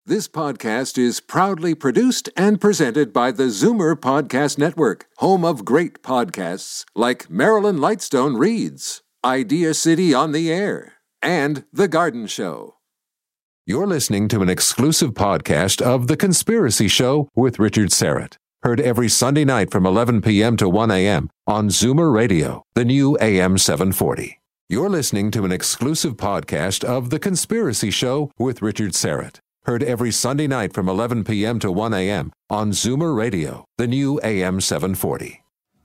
This podcast is proudly produced and presented by the Zoomer Podcast Network, home of great podcasts like Marilyn Lightstone Reads, Idea City on the Air, and The Garden Show. You're listening to an exclusive podcast of The Conspiracy Show with Richard Syrett. Heard every Sunday night from 11 p.m. to 1 a.m. on Zoomer Radio, the new AM 740. You're listening to an exclusive podcast of The Conspiracy Show with Richard Syrett. Heard every Sunday night from 11 p.m. to 1 a.m. on Zoomer Radio, the new AM 740.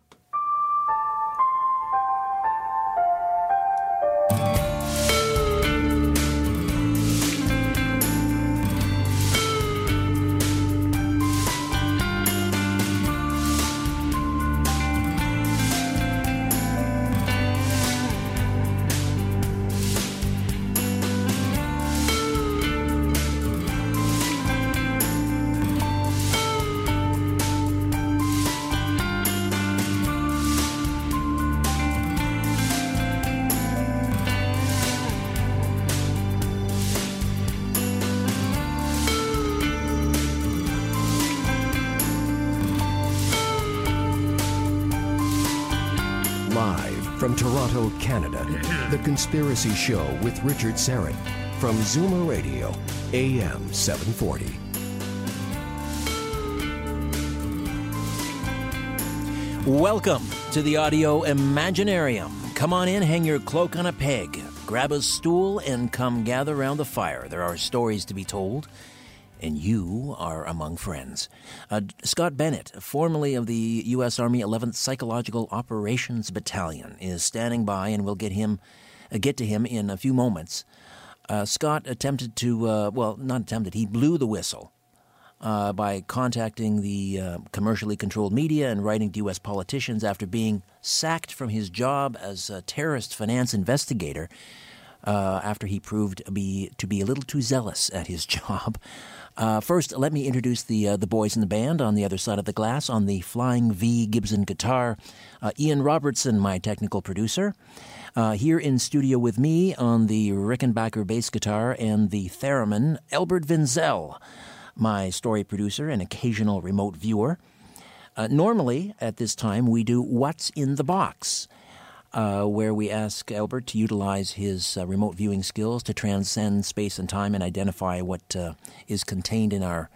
From Toronto, Canada, The Conspiracy Show with Richard Syrett from Zoomer Radio, AM 740. Welcome to the Audio Imaginarium. Come on in, hang your cloak on a peg, grab a stool, and come gather around the fire. There are stories to be told, and you are among friends. Scott Bennett, formerly of the U.S. Army 11th Psychological Operations Battalion, is standing by, and we'll get to him in a few moments. Scott attempted to, he blew the whistle by contacting the commercially controlled media and writing to U.S. politicians after being sacked from his job as a terrorist finance investigator after he proved to be a little too zealous at his job. First, let me introduce the boys in the band on the other side of the glass. On the Flying V Gibson guitar, Ian Robertson, my technical producer. Here in studio with me on the Rickenbacker bass guitar and the theremin, Albert Vinzel, my story producer and occasional remote viewer. Normally, at this time, we do What's in the Box, where we ask Albert to utilize his remote viewing skills to transcend space and time and identify what is contained in our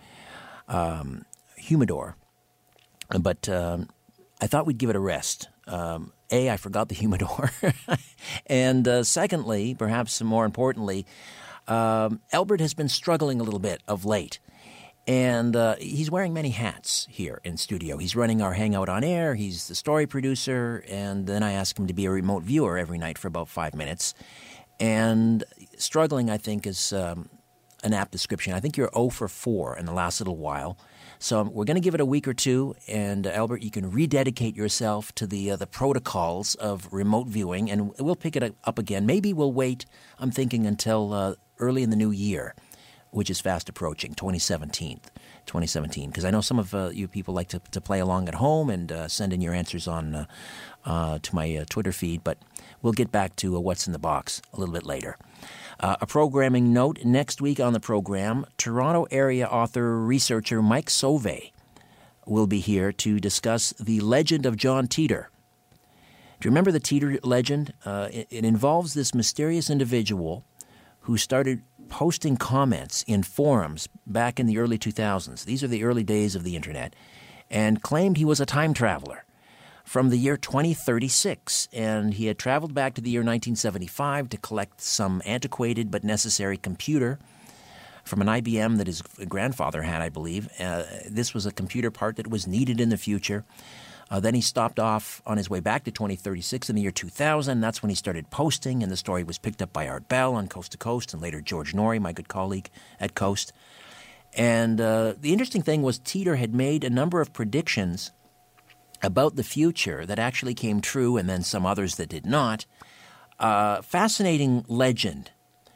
humidor. But I thought we'd give it a rest. I forgot the humidor. And secondly, perhaps more importantly, Albert has been struggling a little bit of late. And he's wearing many hats here in studio. He's running our Hangout on Air. He's the story producer. And then I ask him to be a remote viewer every night for about 5 minutes. And struggling, I think, is an apt description. I think you're 0 for 4 in the last little while. So we're going to give it a week or two. And, Albert, you can rededicate yourself to the protocols of remote viewing. And we'll pick it up again. Maybe we'll wait, I'm thinking, until early in the new year, which is fast approaching, 2017, because I know some of you people like to play along at home and send in your answers on to my Twitter feed, but we'll get back to What's in the Box a little bit later. A programming note, next week on the program, Toronto area author researcher Mike Sauvé will be here to discuss the legend of John Titor. Do you remember the Titor legend? It involves this mysterious individual who started posting comments in forums back in the early 2000s. These are the early days of the internet, and claimed he was a time traveler from the year 2036, and he had traveled back to the year 1975 to collect some antiquated but necessary computer from an IBM that his grandfather had, I believe. This was a computer part that was needed in the future. Then he stopped off on his way back to 2036 in the year 2000. That's when he started posting, and the story was picked up by Art Bell on Coast to Coast, and later George Norrie, my good colleague at Coast. And the interesting thing was Titor had made a number of predictions about the future that actually came true, and then some others that did not. Fascinating legend.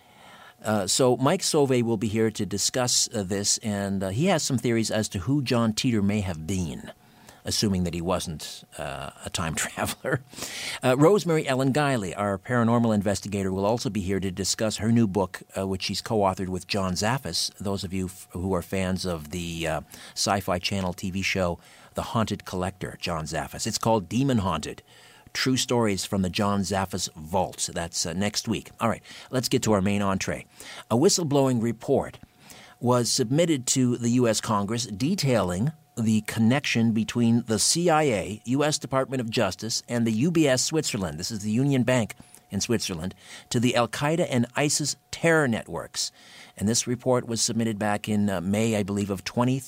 So Mike Sauvé will be here to discuss this, and he has some theories as to who John Titor may have been. assuming that he wasn't a time traveler. Rosemary Ellen Guiley, our paranormal investigator, will also be here to discuss her new book, which she's co-authored with John Zaffis. Those of you who are fans of the Sci-Fi Channel TV show The Haunted Collector, John Zaffis. It's called Demon Haunted: True Stories from the John Zaffis Vaults. That's next week. All right, let's get to our main entree. A whistleblowing report was submitted to the U.S. Congress detailing the connection between the CIA, U.S. Department of Justice, and the UBS Switzerland, this is the Union Bank in Switzerland, to the Al-Qaeda and ISIS terror networks. And this report was submitted back in May, I believe, of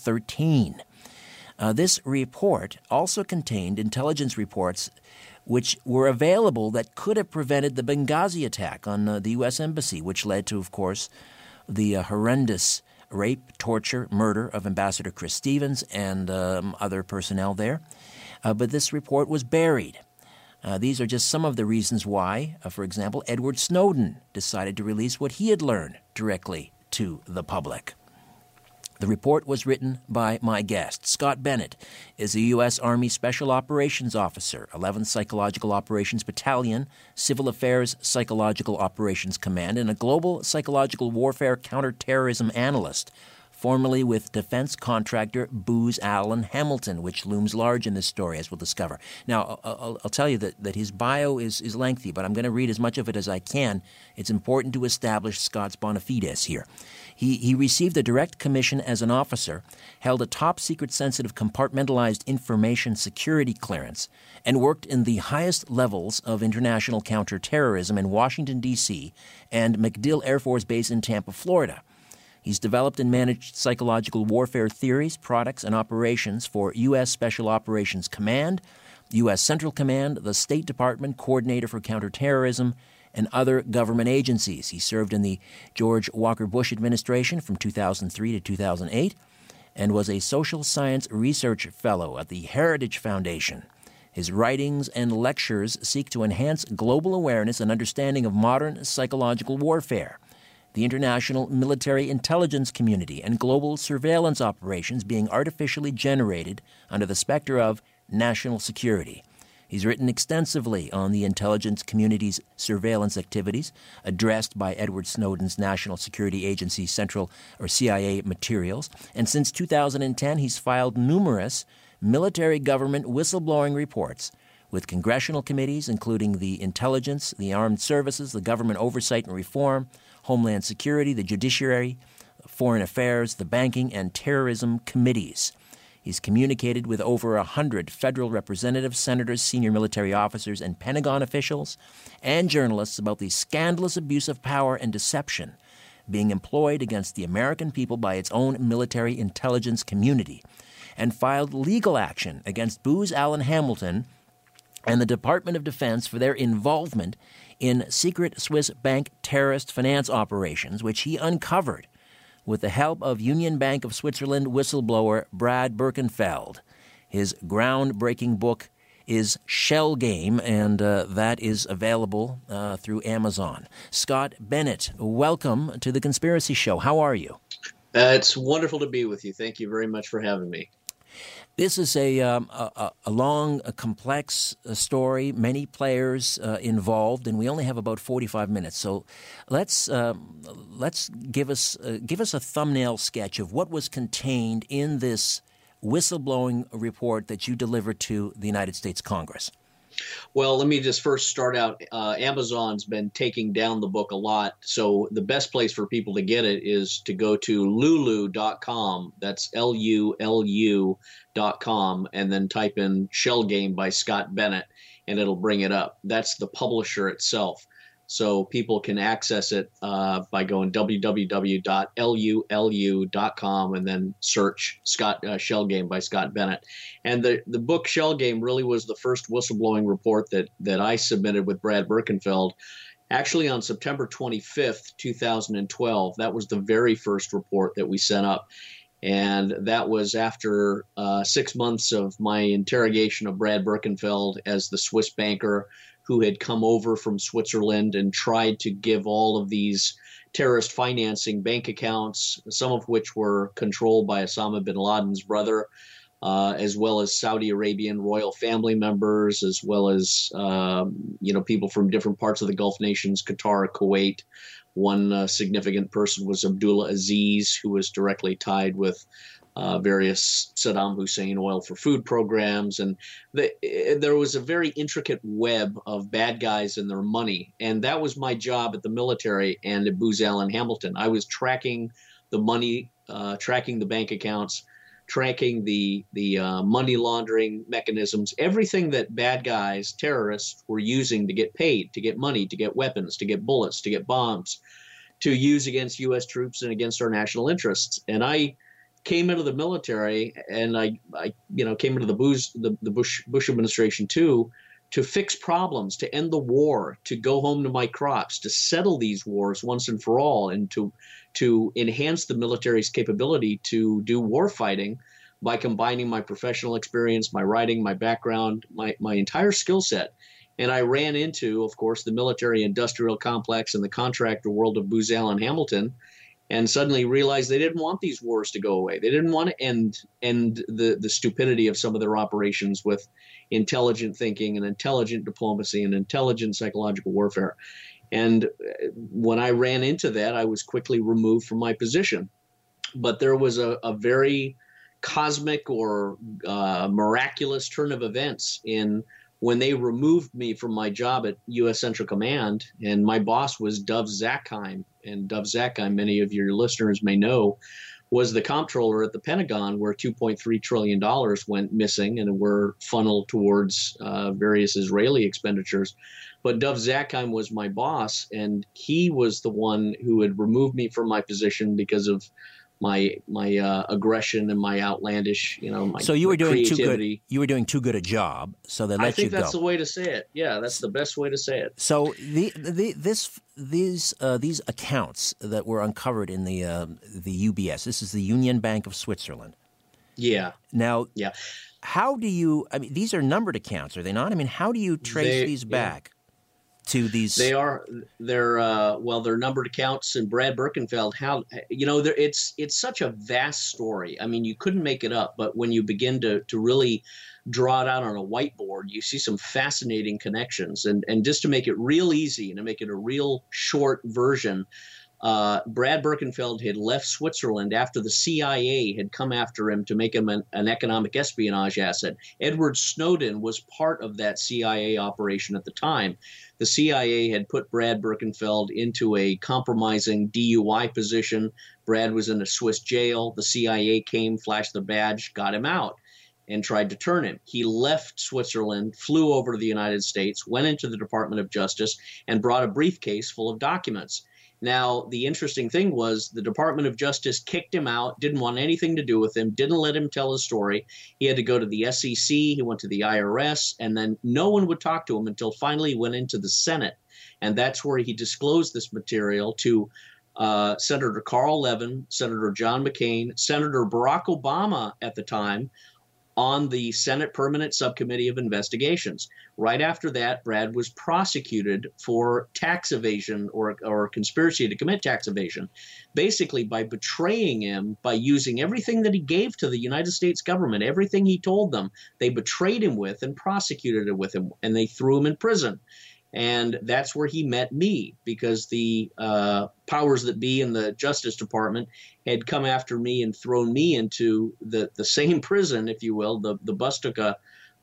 2013. This report also contained intelligence reports which were available that could have prevented the Benghazi attack on the U.S. Embassy, which led to, of course, the horrendous rape, torture, murder of Ambassador Chris Stevens and other personnel there. But this report was buried. These are just some of the reasons why, for example, Edward Snowden decided to release what he had learned directly to the public. The report was written by my guest. Scott Bennett is a U.S. Army Special Operations Officer, 11th Psychological Operations Battalion, Civil Affairs Psychological Operations Command, and a Global Psychological Warfare Counterterrorism Analyst, formerly with defense contractor Booz Allen Hamilton, which looms large in this story, as we'll discover. Now, I'll tell you that his bio is lengthy, but I'm going to read as much of it as I can. It's important to establish Scott's bona fides here. He received a direct commission as an officer, held a top-secret sensitive compartmentalized information security clearance, and worked in the highest levels of international counterterrorism in Washington, D.C., and MacDill Air Force Base in Tampa, Florida. He's developed and managed psychological warfare theories, products, and operations for U.S. Special Operations Command, U.S. Central Command, the State Department Coordinator for Counterterrorism, and other government agencies. He served in the George Walker Bush administration from 2003 to 2008 and was a social science research fellow at the Heritage Foundation. His writings and lectures seek to enhance global awareness and understanding of modern psychological warfare, the international military intelligence community, and global surveillance operations being artificially generated under the specter of national security. He's written extensively on the intelligence community's surveillance activities, addressed by Edward Snowden's National Security Agency Central or CIA materials, and since 2010 he's filed numerous military government whistleblowing reports with congressional committees, including the Intelligence, the Armed Services, the Government Oversight and Reform, Homeland Security, the Judiciary, Foreign Affairs, the Banking, and Terrorism Committees. He's communicated with over 100 federal representatives, senators, senior military officers, and Pentagon officials and journalists about the scandalous abuse of power and deception being employed against the American people by its own military intelligence community, and filed legal action against Booz Allen Hamilton and the Department of Defense for their involvement in secret Swiss bank terrorist finance operations, which he uncovered with the help of Union Bank of Switzerland whistleblower Brad Birkenfeld. His groundbreaking book is Shell Game, and that is available through Amazon. Scott Bennett, welcome to The Conspiracy Show. How are you? It's wonderful to be with you. Thank you very much for having me. This is a long, complex story, many players involved, and we only have about 45 minutes. So let's give us a thumbnail sketch of what was contained in this whistleblowing report that you delivered to the United States Congress. Well, let me just first start out. Amazon's been taking down the book a lot, so the best place for people to get it is to go to lulu.com. That's LULU.com, and then type in Shell Game by Scott Bennett, and it'll bring it up. That's the publisher itself. So people can access it by going www.lulu.com and then search Shell Game by Scott Bennett. And the book Shell Game really was the first whistleblowing report that I submitted with Brad Birkenfeld. Actually, on September 25th, 2012, that was the very first report that we sent up. And that was after 6 months of my interrogation of Brad Birkenfeld as the Swiss banker who had come over from Switzerland and tried to give all of these terrorist financing bank accounts, some of which were controlled by Osama bin Laden's brother, as well as Saudi Arabian royal family members, as well as people from different parts of the Gulf nations, Qatar, Kuwait. One significant person was Abdullah Aziz, who was directly tied with various Saddam Hussein oil for food programs. And there was a very intricate web of bad guys and their money. And that was my job at the military and at Booz Allen Hamilton. I was tracking the money, tracking the bank accounts, tracking the money laundering mechanisms, everything that bad guys, terrorists, were using to get paid, to get money, to get weapons, to get bullets, to get bombs, to use against U.S. troops and against our national interests. And I came into the military, and I came into the Bush administration too, to fix problems, to end the war, to go home to my crops, to settle these wars once and for all, and to enhance the military's capability to do war fighting by combining my professional experience, my writing, my background, my entire skill set. And I ran into, of course, the military industrial complex and the contractor world of Booz Allen Hamilton, and suddenly realized they didn't want these wars to go away. They didn't want to end the stupidity of some of their operations with intelligent thinking and intelligent diplomacy and intelligent psychological warfare. And when I ran into that, I was quickly removed from my position. But there was a very cosmic or miraculous turn of events when they removed me from my job at U.S. Central Command, and my boss was Dov Zakheim. And Dov Zakheim, many of your listeners may know, was the comptroller at the Pentagon, where $2.3 trillion went missing and were funneled towards various Israeli expenditures. But Dov Zakheim was my boss, and he was the one who had removed me from my position because of my aggression and my outlandish, my So you were doing creativity. You were doing too good a job, so they let you go. I think that's the way to say it. Yeah, that's the best way to say it. So these accounts that were uncovered in the UBS, this is the Union Bank of Switzerland. Yeah. Now, yeah. How do you? I mean, these are numbered accounts, are they not? I mean, how do you trace these back? To these, they're numbered accounts. And Brad Birkenfeld, it's such a vast story. I mean, you couldn't make it up. But when you begin to really draw it out on a whiteboard, you see some fascinating connections. And just to make it real easy and to make it a real short version, Brad Birkenfeld had left Switzerland after the CIA had come after him to make him an economic espionage asset. Edward Snowden was part of that CIA operation at the time. The CIA had put Brad Birkenfeld into a compromising DUI position. Brad was in a Swiss jail. The CIA came, flashed the badge, got him out, and tried to turn him. He left Switzerland, flew over to the United States, went into the Department of Justice, and brought a briefcase full of documents. Now, the interesting thing was the Department of Justice kicked him out, didn't want anything to do with him, didn't let him tell his story. He had to go to the SEC, he went to the IRS, and then no one would talk to him until finally he went into the Senate. And that's where he disclosed this material to Senator Carl Levin, Senator John McCain, Senator Barack Obama at the time, on the Senate Permanent Subcommittee of Investigations. Right after that, Brad was prosecuted for tax evasion or conspiracy to commit tax evasion, basically by betraying him, by using everything that he gave to the United States government, everything he told them. They betrayed him with and prosecuted him with him, and they threw him in prison. And that's where he met me, because the powers that be in the Justice Department had come after me and thrown me into the same prison, if you will. The bus took a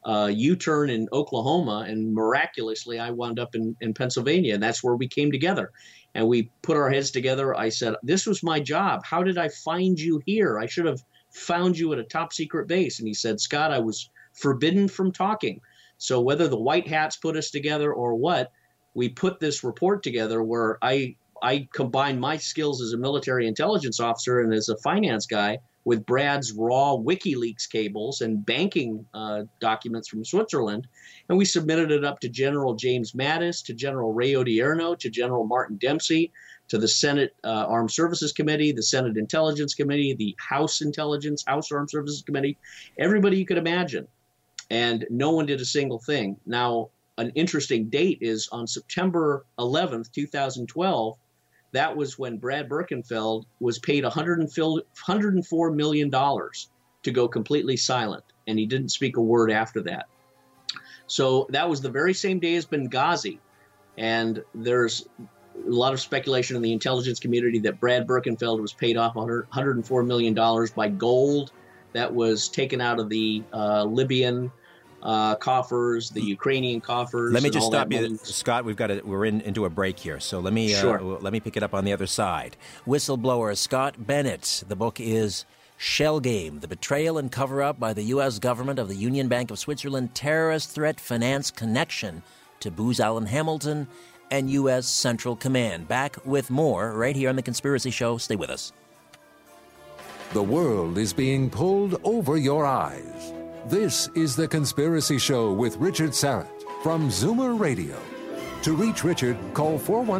U-turn in Oklahoma, and miraculously I wound up in Pennsylvania, and that's where we came together. And we put our heads together. I said, this was my job. How did I find you here? I should have found you at a top secret base. And he said, Scott, I was forbidden from talking. So whether the white hats put us together or what, we put this report together where I combined my skills as a military intelligence officer and as a finance guy with Brad's raw WikiLeaks cables and banking documents from Switzerland. And we submitted it up to General James Mattis, to General Ray Odierno, to General Martin Dempsey, to the Senate Armed Services Committee, the Senate Intelligence Committee, the House Armed Services Committee, everybody you could imagine. And no one did a single thing. Now, an interesting date is on September 11th, 2012. That was when Brad Birkenfeld was paid $104 million to go completely silent, and he didn't speak a word after that. So that was the very same day as Benghazi, and there's a lot of speculation in the intelligence community that Brad Birkenfeld was paid off $104 million by gold that was taken out of the Libyan coffers, the Ukrainian coffers. Let me just stop you, Scott. We're into a break here, so let me pick it up on the other side. Whistleblower Scott Bennett. The book is Shell Game: The Betrayal and Cover-Up by the U.S. Government of the Union Bank of Switzerland Terrorist Threat Finance Connection to Booz Allen Hamilton and U.S. Central Command. Back with more right here on The Conspiracy Show. Stay with us. The world is being pulled over your eyes. This is The Conspiracy Show with Richard Syrett from Zoomer Radio. To reach Richard, call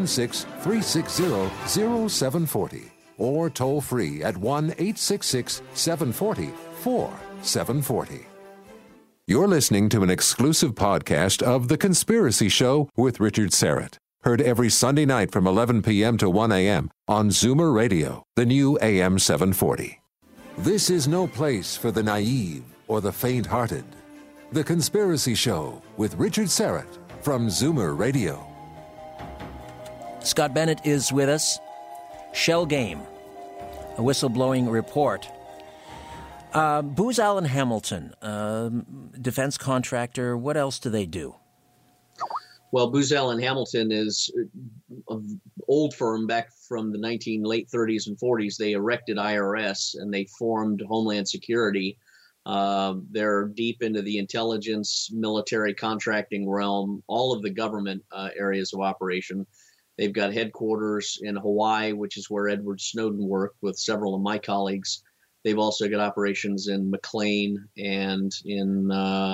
416-360-0740 or toll free at 1-866-740-4740. You're listening to an exclusive podcast of The Conspiracy Show with Richard Syrett. Heard every Sunday night from 11 p.m. to 1 a.m. on Zoomer Radio, the new AM 740. This is no place for the naive or the faint-hearted. The Conspiracy Show with Richard Syrett from Zoomer Radio. Scott Bennett is with us. Shell Game, a whistleblowing report. Booz Allen Hamilton, defense contractor, what else do they do? Well, Booz Allen Hamilton is an old firm back from the late 30s and 40s. They erected IRS and they formed Homeland Security. They're deep into the intelligence, military contracting realm, all of the government areas of operation. They've got headquarters in Hawaii, which is where Edward Snowden worked with several of my colleagues. They've also got operations in McLean and in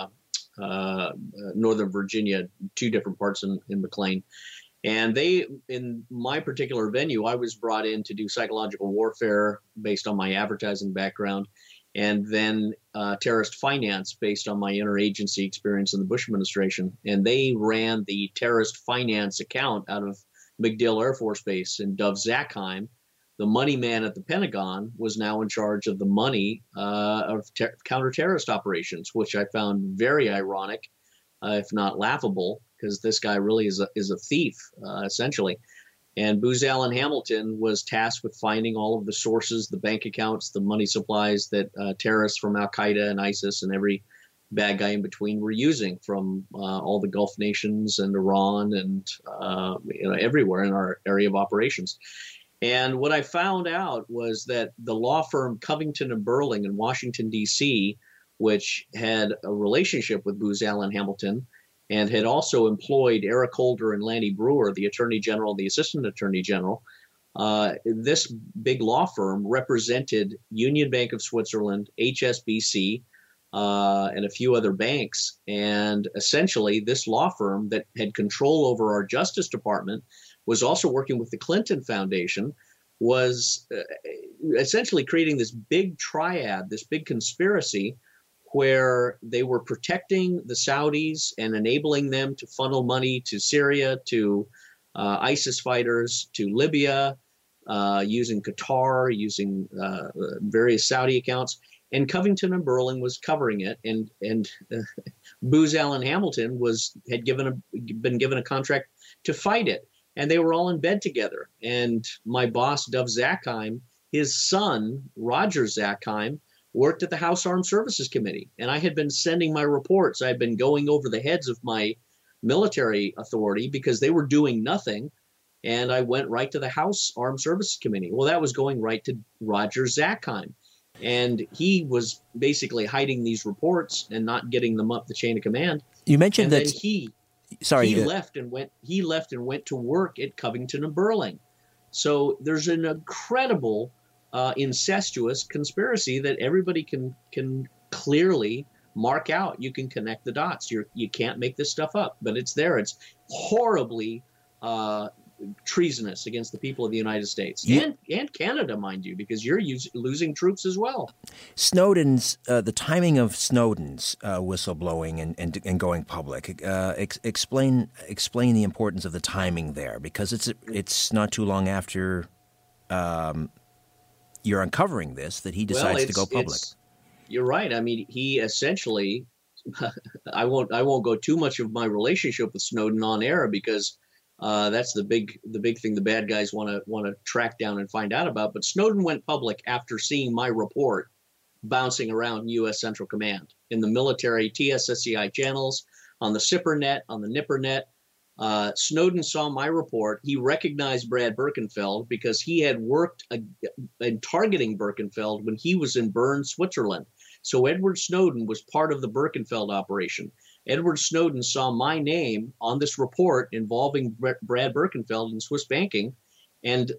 Northern Virginia, two different parts in McLean. And in my particular venue, I was brought in to do psychological warfare based on my advertising background, and then terrorist finance based on my interagency experience in the Bush administration. And they ran the terrorist finance account out of MacDill Air Force Base in Dov Zakheim. The money man at the Pentagon was now in charge of the money of counter-terrorist operations, which I found very ironic, if not laughable, because this guy really is a thief, essentially. And Booz Allen Hamilton was tasked with finding all of the sources, the bank accounts, the money supplies that terrorists from Al-Qaeda and ISIS and every bad guy in between were using from all the Gulf nations and Iran and everywhere in our area of operations. And what I found out was that the law firm Covington and Burling in Washington, D.C., which had a relationship with Booz Allen Hamilton and had also employed Eric Holder and Lanny Brewer, the Attorney General, the Assistant Attorney General, this big law firm represented Union Bank of Switzerland, HSBC, and a few other banks. And essentially, this law firm that had control over our Justice Department was also working with the Clinton Foundation, was essentially creating this big triad, this big conspiracy where they were protecting the Saudis and enabling them to funnel money to Syria, to ISIS fighters, to Libya, using Qatar, using various Saudi accounts. And Covington and Burling was covering it, and Booz Allen Hamilton had been given a contract to fight it. And they were all in bed together. And my boss, Dov Zakheim, his son, Roger Zakheim, worked at the House Armed Services Committee. And I had been sending my reports. I had been going over the heads of my military authority because they were doing nothing. And I went right to the House Armed Services Committee. Well, that was going right to Roger Zakheim. And he was basically hiding these reports and not getting them up the chain of command. You mentioned and that he left and went to work at Covington and Burling. So there's an incredible incestuous conspiracy that everybody can clearly mark out. You can connect the dots. You can't make this stuff up, but it's there. It's horribly treasonous against the people of the United States and Canada, mind you, because you're losing troops as well. Snowden's the timing of Snowden's whistleblowing and going public. Explain the importance of the timing there, because it's not too long after you're uncovering this that he decides to go public. You're right. I mean, he essentially, I won't go too much of my relationship with Snowden on air because that's the big thing the bad guys want to track down and find out about. But Snowden went public after seeing my report bouncing around U.S. Central Command in the military TSSCI channels, on the SIPRNet, on the NIPRNet. Snowden saw my report. He recognized Brad Birkenfeld because he had worked in targeting Birkenfeld when he was in Bern, Switzerland. So Edward Snowden was part of the Birkenfeld operation. Edward Snowden saw my name on this report involving Brad Birkenfeld in Swiss banking, and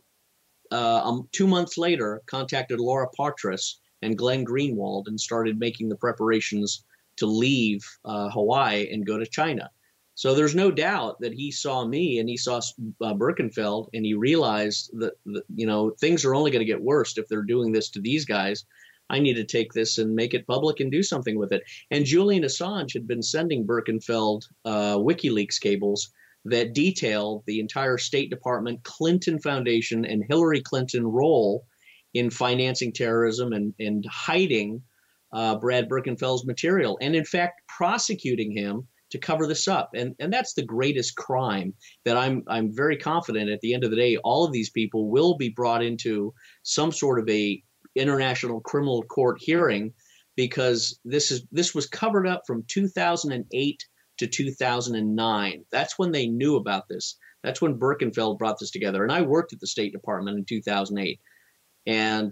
2 months later contacted Laura Poitras and Glenn Greenwald and started making the preparations to leave Hawaii and go to China. So there's no doubt that he saw me and he saw Birkenfeld, and he realized that things are only going to get worse if they're doing this to these guys. I need to take this and make it public and do something with it. And Julian Assange had been sending Birkenfeld WikiLeaks cables that detailed the entire State Department, Clinton Foundation, and Hillary Clinton role in financing terrorism and hiding Brad Birkenfeld's material, and in fact prosecuting him to cover this up. And that's the greatest crime that I'm very confident at the end of the day, all of these people will be brought into some sort of a international criminal court hearing, because this was covered up from 2008 to 2009. That's when they knew about this. That's when Birkenfeld brought this together. And I worked at the State Department in 2008. And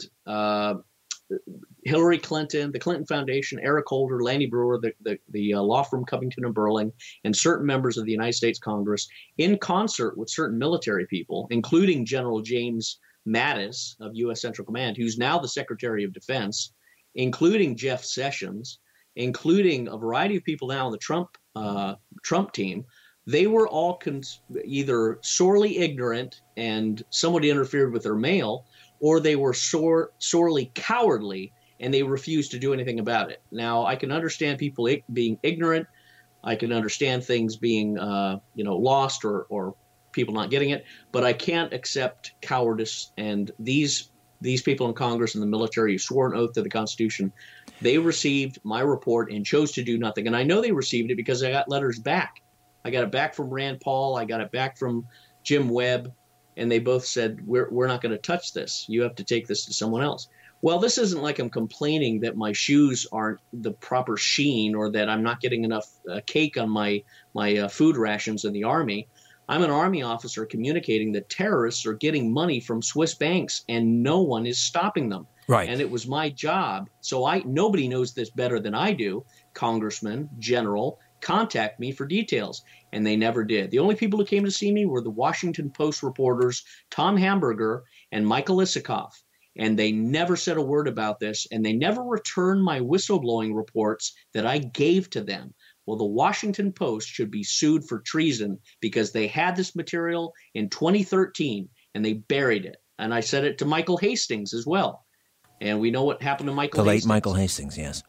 Hillary Clinton, the Clinton Foundation, Eric Holder, Lanny Brewer, the law firm Covington and Burling, and certain members of the United States Congress, in concert with certain military people, including General James Mattis of U.S. Central Command, who's now the Secretary of Defense, including Jeff Sessions, including a variety of people now on the Trump team. They were all either sorely ignorant and somebody interfered with their mail, or they were sorely cowardly and they refused to do anything about it. Now, I can understand people being ignorant. I can understand things being lost or people not getting it, but I can't accept cowardice. And these people in Congress and the military who swore an oath to the Constitution, they received my report and chose to do nothing. And I know they received it because I got letters back. I got it back from Rand Paul. I got it back from Jim Webb. And they both said, we're not going to touch this. You have to take this to someone else. Well, this isn't like I'm complaining that my shoes aren't the proper sheen or that I'm not getting enough cake on my food rations in the Army. I'm an Army officer communicating that terrorists are getting money from Swiss banks and no one is stopping them. Right. And it was my job. So nobody knows this better than I do. Congressman, general, contact me for details. And they never did. The only people who came to see me were the Washington Post reporters, Tom Hamburger and Michael Isikoff. And they never said a word about this. And they never returned my whistleblowing reports that I gave to them. Well, the Washington Post should be sued for treason because they had this material in 2013 and they buried it. And I said it to Michael Hastings as well. And we know what happened to Michael Hastings. The late Michael Hastings, yes.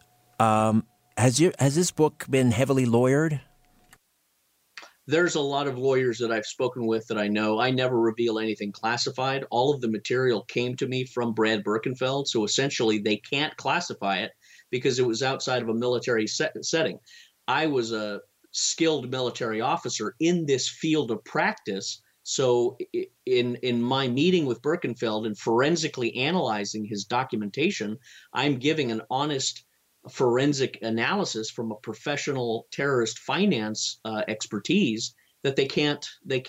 Has this book been heavily lawyered? There's a lot of lawyers that I've spoken with that I know. I never reveal anything classified. All of the material came to me from Brad Birkenfeld. So essentially they can't classify it because it was outside of a military setting. I was a skilled military officer in this field of practice. So in my meeting with Birkenfeld and forensically analyzing his documentation, I'm giving an honest forensic analysis from a professional terrorist finance expertise that they can't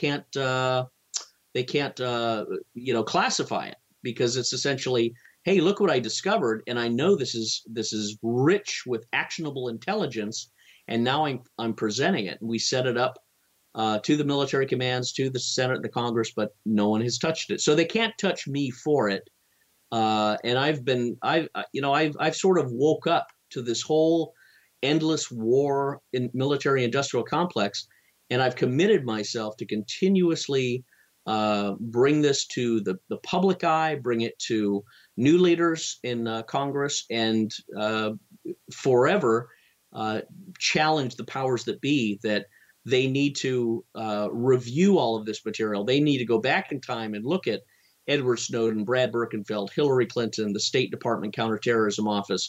classify it, because it's essentially, hey, look what I discovered, and I know this is rich with actionable intelligence, and now I'm presenting it. And we set it up to the military commands, to the Senate and the Congress, but no one has touched it. So they can't touch me for it. And I've sort of woke up to this whole endless war in military industrial complex, and I've committed myself to continuously bring this to the public eye, bring it to new leaders in Congress, and forever challenge the powers that be that they need to review all of this material. They need to go back in time and look at Edward Snowden, Brad Birkenfeld, Hillary Clinton, the State Department Counterterrorism Office,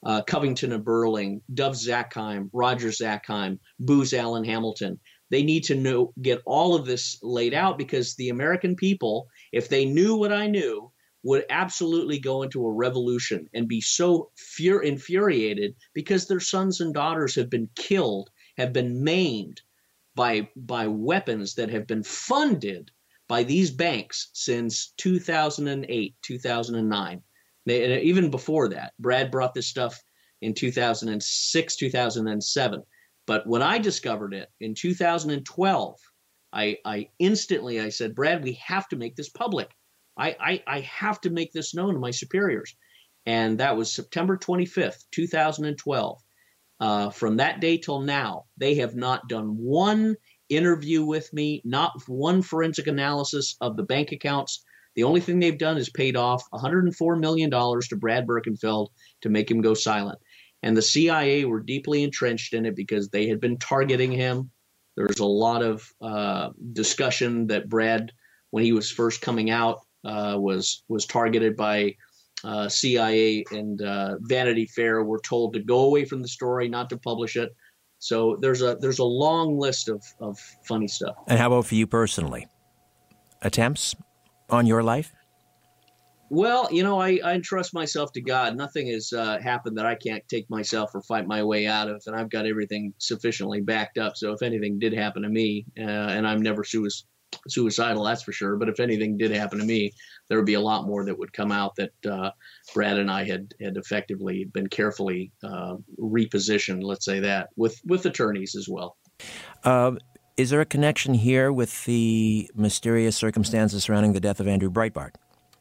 Covington and Burling, Dov Zakheim, Roger Zakheim, Booz Allen Hamilton. They need to get all of this laid out, because the American people, if they knew what I knew, would absolutely go into a revolution and be so infuriated because their sons and daughters have been killed, have been maimed by weapons that have been funded by these banks since 2008, 2009. Even before that, Brad brought this stuff in 2006, 2007. But when I discovered it in 2012, I instantly said, Brad, we have to make this public. I have to make this known to my superiors. And that was September 25th, 2012. From that day till now, they have not done one interview with me, not one forensic analysis of the bank accounts. The only thing they've done is paid off $104 million to Brad Birkenfeld to make him go silent. And the CIA were deeply entrenched in it because they had been targeting him. There's a lot of discussion that Brad, when he was first coming out, was targeted by CIA and Vanity Fair. Were told to go away from the story, not to publish it. So there's a long list of funny stuff. And how about for you personally? Attempts on your life? Well, I entrust myself to God. Nothing has happened that I can't take myself or fight my way out of, and I've got everything sufficiently backed up. So if anything did happen to me, and I'm never suicidal, that's for sure, but if anything did happen to me, there would be a lot more that would come out that Brad and I had effectively been carefully repositioned, let's say that, with attorneys as well. Is there a connection here with the mysterious circumstances surrounding the death of Andrew Breitbart?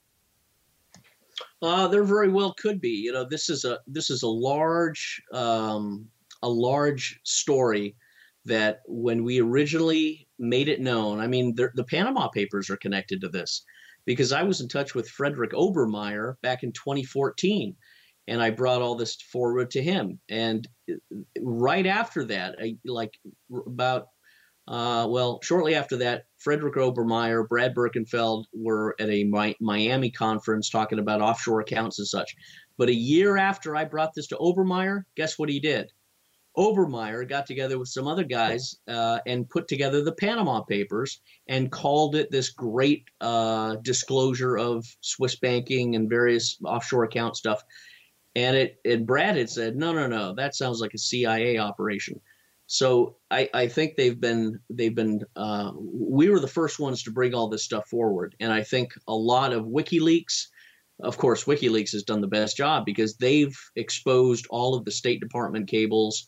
There very well could be. This is a large story that when we originally made it known, I mean, the Panama Papers are connected to this, because I was in touch with Frederick Obermeyer back in 2014, and I brought all this forward to him. And right after that, shortly after that, Frederick Obermeyer, Brad Birkenfeld were at a Miami conference talking about offshore accounts and such. But a year after I brought this to Obermeyer, guess what he did? Obermeyer got together with some other guys and put together the Panama Papers and called it this great disclosure of Swiss banking and various offshore account stuff. And Brad had said, no, that sounds like a CIA operation. So I think we were the first ones to bring all this stuff forward. And I think a lot of WikiLeaks, of course, WikiLeaks has done the best job because they've exposed all of the State Department cables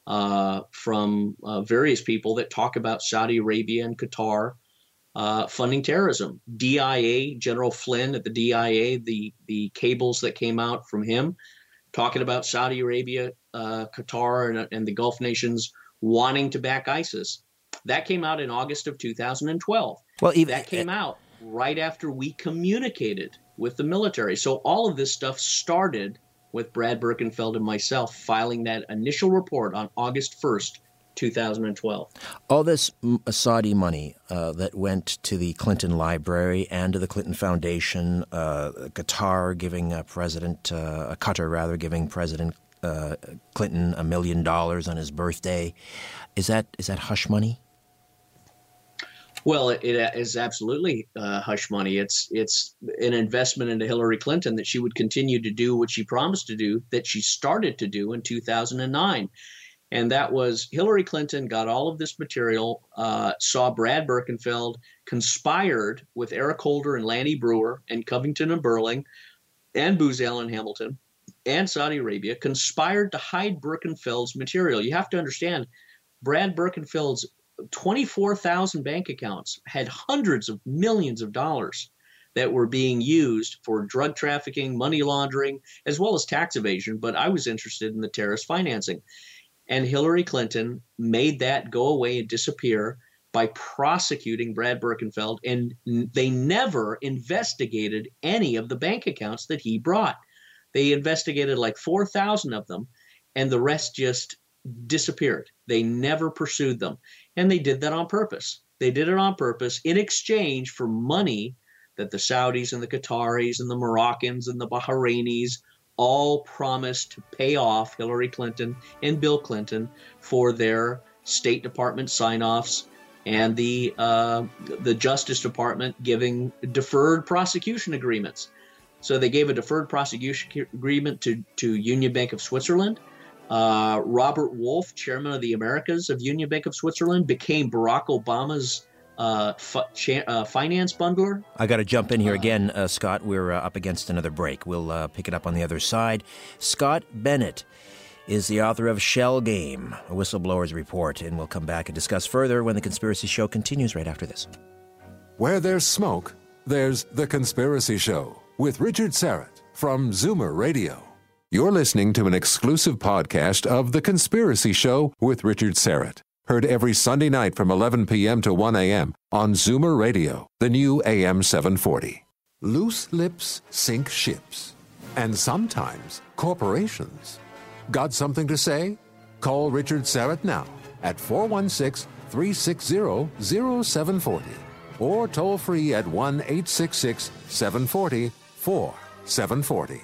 from various people that talk about Saudi Arabia and Qatar funding terrorism. DIA, General Flynn at the DIA, the cables that came out from him talking about Saudi Arabia, Qatar, and the Gulf nations wanting to back ISIS. That came out in August of 2012. Well, that came out right after we communicated with the military. So all of this stuff started with Brad Birkenfeld and myself filing that initial report on August 1st, 2012. All this Saudi money that went to the Clinton Library and to the Clinton Foundation, Qatar giving Qatar giving President Clinton $1 million on his birthday. Is that hush money? Well, it is absolutely hush money. It's an investment into Hillary Clinton that she would continue to do what she promised to do, that she started to do in 2009. And that was Hillary Clinton got all of this material, saw Brad Birkenfeld conspired with Eric Holder and Lanny Brewer and Covington and Burling and Booz Allen Hamilton and Saudi Arabia, conspired to hide Birkenfeld's material. You have to understand, Brad Birkenfeld's 24,000 bank accounts had hundreds of millions of dollars that were being used for drug trafficking, money laundering, as well as tax evasion. But I was interested in the terrorist financing. And Hillary Clinton made that go away and disappear by prosecuting Brad Birkenfeld. And they never investigated any of the bank accounts that he brought. They investigated like 4,000 of them, and the rest just disappeared. They never pursued them. And they did that on purpose. They did it on purpose in exchange for money that the Saudis and the Qataris and the Moroccans and the Bahrainis all promised to pay off Hillary Clinton and Bill Clinton for their State Department sign-offs and the Justice Department giving deferred prosecution agreements. So they gave a deferred prosecution agreement to Union Bank of Switzerland. Robert Wolf, chairman of the Americas of Union Bank of Switzerland, became Barack Obama's finance bundler. I got to jump in here again, Scott. We're up against another break. We'll pick it up on the other side. Scott Bennett is the author of Shell Game, a whistleblower's report, and we'll come back and discuss further when The Conspiracy Show continues right after this. Where there's smoke, there's The Conspiracy Show with Richard Syrett from Zoomer Radio. You're listening to an exclusive podcast of The Conspiracy Show with Richard Syrett. Heard every Sunday night from 11 p.m. to 1 a.m. on Zoomer Radio, the new AM 740. Loose lips sink ships, and sometimes corporations. Got something to say? Call Richard Syrett now at 416-360-0740 or toll free at 1-866-740-4740.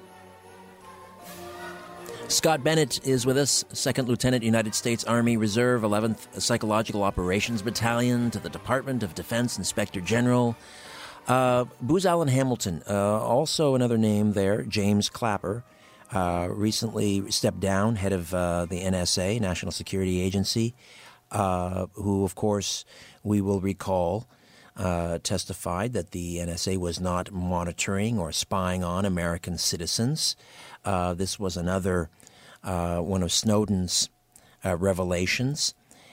Scott Bennett is with us, Second Lieutenant, United States Army Reserve, 11th Psychological Operations Battalion, to the Department of Defense Inspector General. Booz Allen Hamilton, also another name there, James Clapper, recently stepped down, head of the NSA, National Security Agency, who, of course, we will recall, testified that the NSA was not monitoring or spying on American citizens. This was another one of Snowden's revelations.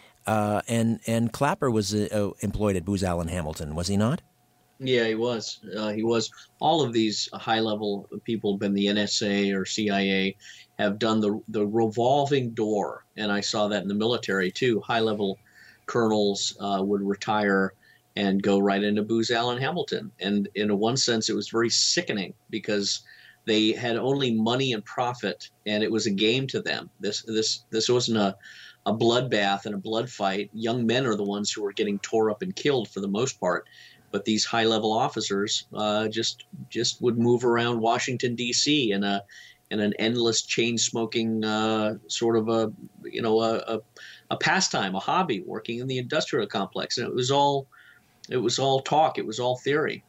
And Clapper was employed at Booz Allen Hamilton, was he not? Yeah, he was. All of these high-level people, been the NSA or CIA, have done the revolving door, and I saw that in the military too. High-level colonels would retire and go right into Booz Allen Hamilton, and in one sense, it was very sickening because they had only money and profit, and it was a game to them. This wasn't a bloodbath and a blood fight. Young men are the ones who were getting tore up and killed for the most part. But these high-level officers just would move around Washington D.C. in an endless chain-smoking sort of a pastime, a hobby, working in the industrial complex, and it was all talk, it was all theory.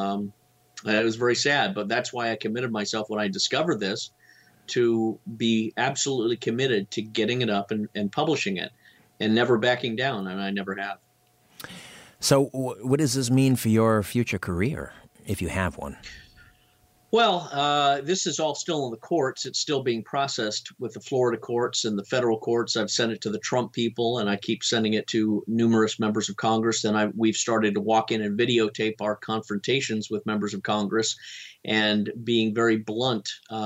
It was very sad, but that's why I committed myself when I discovered this to be absolutely committed to getting it up and publishing it, and never backing down, and I never have. So what does this mean for your future career, if you have one? Well, this is all still in the courts. It's still being processed with the Florida courts and the federal courts. I've sent it to the Trump people, and I keep sending it to numerous members of Congress. And we've started to walk in and videotape our confrontations with members of Congress and being very blunt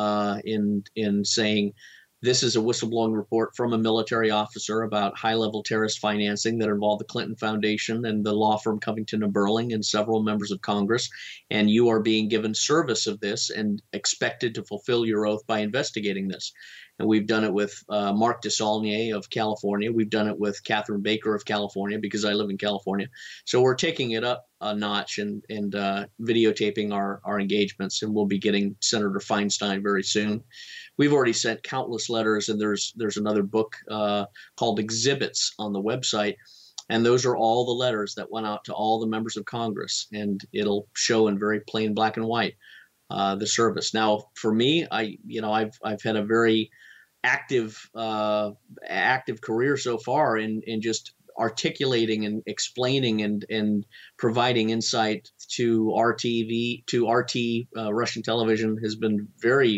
in saying, this is a whistleblowing report from a military officer about high-level terrorist financing that involved the Clinton Foundation and the law firm Covington & Burling and several members of Congress. And you are being given service of this and expected to fulfill your oath by investigating this. And we've done it with Mark DeSaulnier of California. We've done it with Catherine Baker of California because I live in California. So we're taking it up a notch and videotaping our engagements, and we'll be getting Senator Feinstein very soon. We've already sent countless letters, and there's another book called Exhibits on the website, and those are all the letters that went out to all the members of Congress, and it'll show in very plain black and white the service. Now, for me, I've had a very active career so far in just articulating and explaining and providing insight to RT. Russian television has been very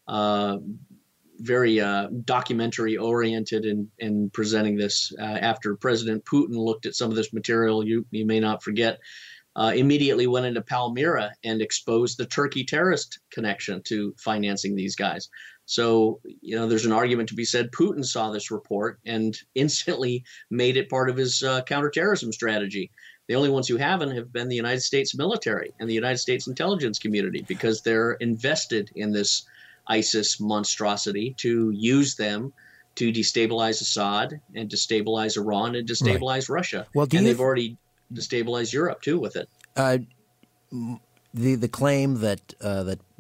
documentary oriented in presenting this. After President Putin looked at some of this material, you may not forget, immediately went into Palmyra and exposed the Turkey terrorist connection to financing these guys. So, there's an argument to be said. Putin saw this report and instantly made it part of his counterterrorism strategy. The only ones who haven't have been the United States military and the United States intelligence community, because they're invested in this ISIS monstrosity to use them to destabilize Assad and destabilize Iran and destabilize Russia. Well, they've already destabilized Europe too with it. The claim that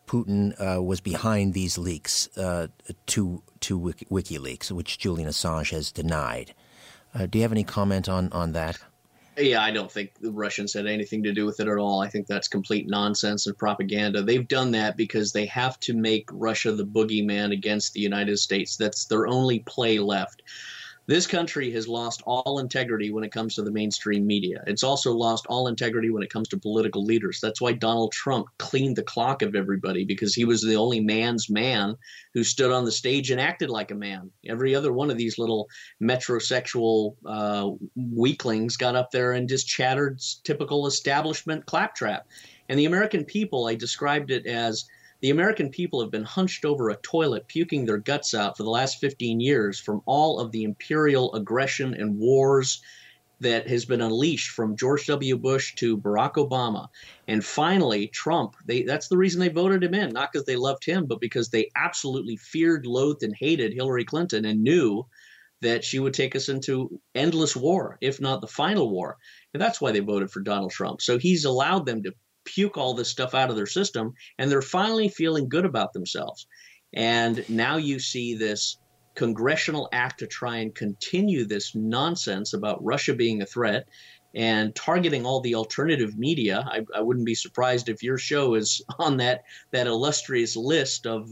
Putin was behind these leaks to WikiLeaks, which Julian Assange has denied. Do you have any comment on that? Yeah, I don't think the Russians had anything to do with it at all. I think that's complete nonsense and propaganda. They've done that because they have to make Russia the boogeyman against the United States. That's their only play left. This country has lost all integrity when it comes to the mainstream media. It's also lost all integrity when it comes to political leaders. That's why Donald Trump cleaned the clock of everybody, because he was the only man's man who stood on the stage and acted like a man. Every other one of these little metrosexual weaklings got up there and just chattered typical establishment claptrap. And the American people, I described it as, the American people have been hunched over a toilet, puking their guts out for the last 15 years from all of the imperial aggression and wars that has been unleashed from George W. Bush to Barack Obama. And finally, Trump, that's the reason they voted him in, not because they loved him, but because they absolutely feared, loathed, and hated Hillary Clinton and knew that she would take us into endless war, if not the final war. And that's why they voted for Donald Trump. So he's allowed them to puke all this stuff out of their system, and they're finally feeling good about themselves. And now you see this congressional act to try and continue this nonsense about Russia being a threat and targeting all the alternative media. I wouldn't be surprised if your show is on that illustrious list of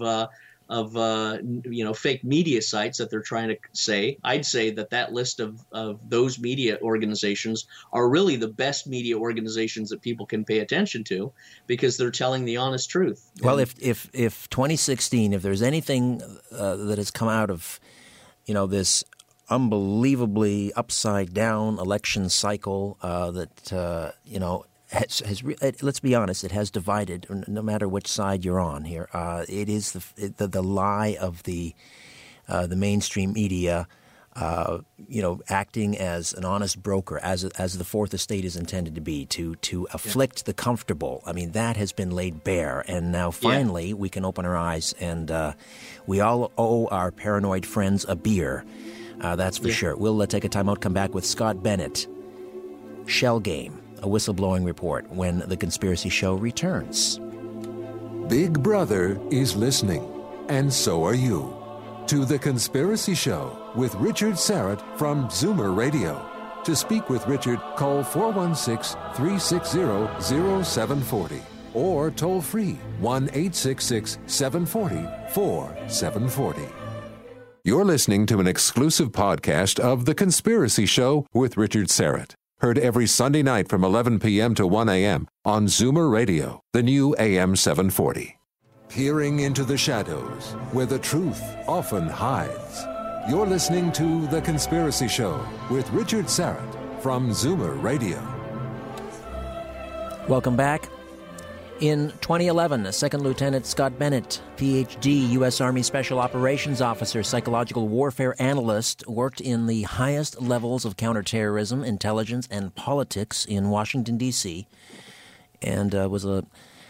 fake media sites that they're trying to say. I'd say that list of those media organizations are really the best media organizations that people can pay attention to, because they're telling the honest truth. Well, if 2016, if there's anything that has come out of, this unbelievably upside down election cycle that let's be honest, it has divided, no matter which side you're on here. It is the lie of the mainstream media, acting as an honest broker, as the Fourth Estate is intended to be, to afflict the comfortable. I mean, that has been laid bare, and now finally we can open our eyes, and we all owe our paranoid friends a beer. That's for sure. We'll take a time out, come back with Scott Bennett, Shell Game, a whistleblowing report, when The Conspiracy Show returns. Big Brother is listening, and so are you, to The Conspiracy Show with Richard Syrett from Zoomer Radio. To speak with Richard, call 416-360-0740 or toll free 1-866-740-4740. You're listening to an exclusive podcast of The Conspiracy Show with Richard Syrett. Heard every Sunday night from 11 p.m. to 1 a.m. on Zoomer Radio, the new AM 740. Peering into the shadows where the truth often hides. You're listening to The Conspiracy Show with Richard Syrett from Zoomer Radio. Welcome back. In 2011, Second Lieutenant Scott Bennett, Ph.D., U.S. Army Special Operations Officer, psychological warfare analyst, worked in the highest levels of counterterrorism, intelligence, and politics in Washington, D.C., and was a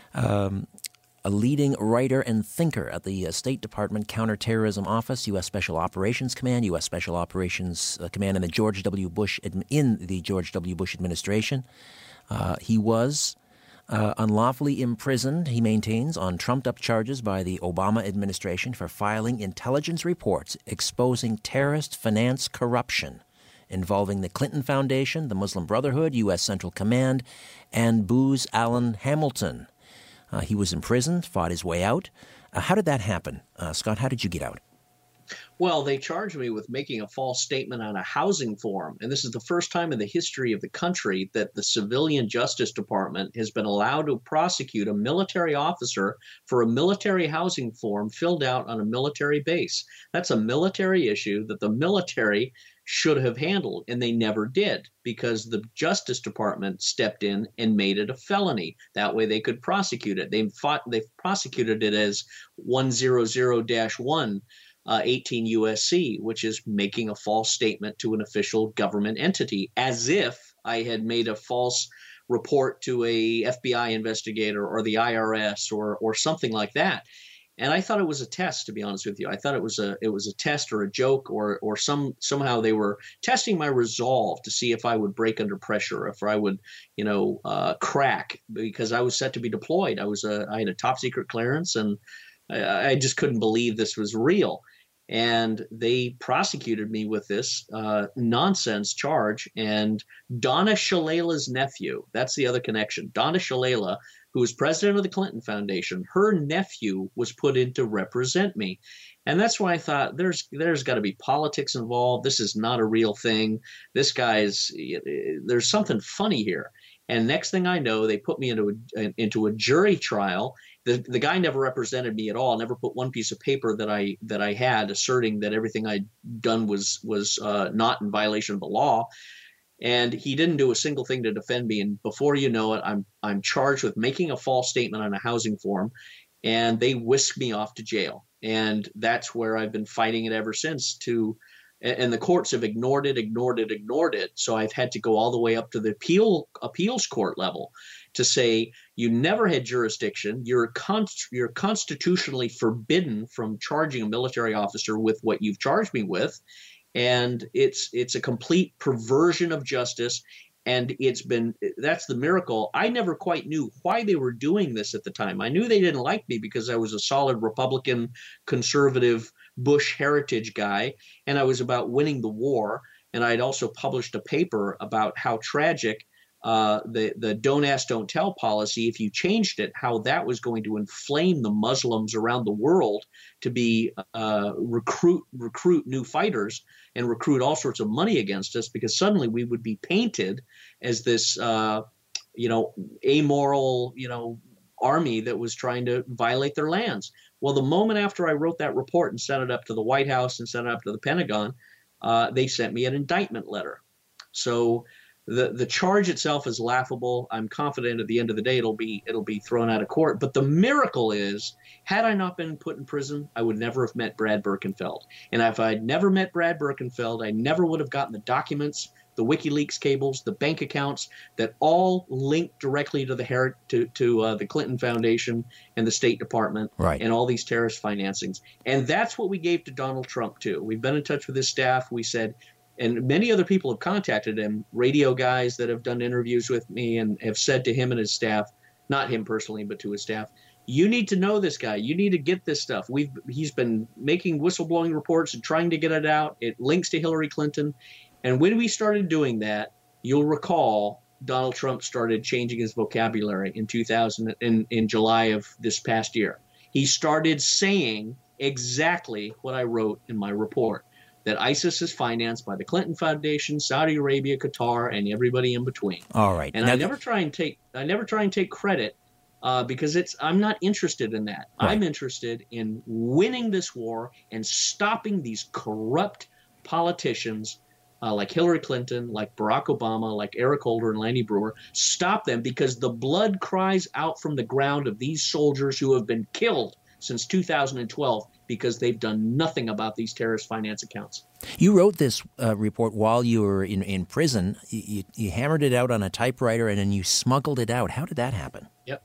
leading writer and thinker at the State Department Counterterrorism Office, U.S. Special Operations Command, U.S. Special Operations Command in the George W. Bush administration. He was unlawfully imprisoned, he maintains, on trumped-up charges by the Obama administration for filing intelligence reports exposing terrorist finance corruption involving the Clinton Foundation, the Muslim Brotherhood, U.S. Central Command, and Booz Allen Hamilton. He was imprisoned, fought his way out. How did that happen? Scott, how did you get out? Well, they charged me with making a false statement on a housing form. And this is the first time in the history of the country that the Civilian Justice Department has been allowed to prosecute a military officer for a military housing form filled out on a military base. That's a military issue that the military should have handled, and they never did, because the Justice Department stepped in and made it a felony. That way they could prosecute it. They prosecuted it as 100-1. 18 USC, which is making a false statement to an official government entity, as if I had made a false report to a FBI investigator or the IRS or something like that. And I thought it was a test, to be honest with you. I thought it was a test or a joke or somehow they were testing my resolve to see if I would break under pressure, if I would, crack, because I was set to be deployed. I had a top secret clearance, and I just couldn't believe this was real. And they prosecuted me with this nonsense charge. And Donna Shalala's nephew, that's the other connection. Donna Shalala, who was president of the Clinton Foundation, her nephew was put in to represent me. And that's why I thought there's got to be politics involved. This is not a real thing. There's something funny here. And next thing I know, they put me into a jury trial. The guy never represented me at all. Never put one piece of paper that I had asserting that everything I'd done was not in violation of the law. And he didn't do a single thing to defend me. And before you know it, I'm charged with making a false statement on a housing form, and they whisked me off to jail. And that's where I've been fighting it ever since. And the courts have ignored it. So I've had to go all the way up to the appeals court level to say you never had jurisdiction. You're constitutionally forbidden from charging a military officer with what you've charged me with. And it's a complete perversion of justice. And that's the miracle. I never quite knew why they were doing this at the time. I knew they didn't like me because I was a solid Republican, conservative, Bush heritage guy, and I was about winning the war. And I'd also published a paper about how tragic the don't ask, don't tell policy, if you changed it, how that was going to inflame the Muslims around the world to be recruit new fighters and recruit all sorts of money against us, because suddenly we would be painted as this amoral army that was trying to violate their lands. Well, the moment after I wrote that report and sent it up to the White House and sent it up to the Pentagon, they sent me an indictment letter. So the charge itself is laughable. I'm confident at the end of the day it'll be thrown out of court. But the miracle is, had I not been put in prison, I would never have met Brad Birkenfeld. And if I'd never met Brad Birkenfeld, I never would have gotten the documents, the WikiLeaks cables, the bank accounts that all link directly to the Clinton Foundation and the State Department, right, and all these terrorist financings. And that's what we gave to Donald Trump too. We've been in touch with his staff. We said, and many other people have contacted him, radio guys that have done interviews with me and have said to him and his staff, not him personally, but to his staff, you need to know this guy. You need to get this stuff. He's been making whistleblowing reports and trying to get it out. It links to Hillary Clinton. And when we started doing that, you'll recall Donald Trump started changing his vocabulary in July of this past year. He started saying exactly what I wrote in my report, that ISIS is financed by the Clinton Foundation, Saudi Arabia, Qatar, and everybody in between. All right. And I never try and take credit because I'm not interested in that. Right. I'm interested in winning this war and stopping these corrupt politicians like Hillary Clinton, like Barack Obama, like Eric Holder and Lanny Breuer. Stop them, because the blood cries out from the ground of these soldiers who have been killed since 2012 because they've done nothing about these terrorist finance accounts. You wrote this report while you were in prison. You hammered it out on a typewriter, and then you smuggled it out. How did that happen? Yep.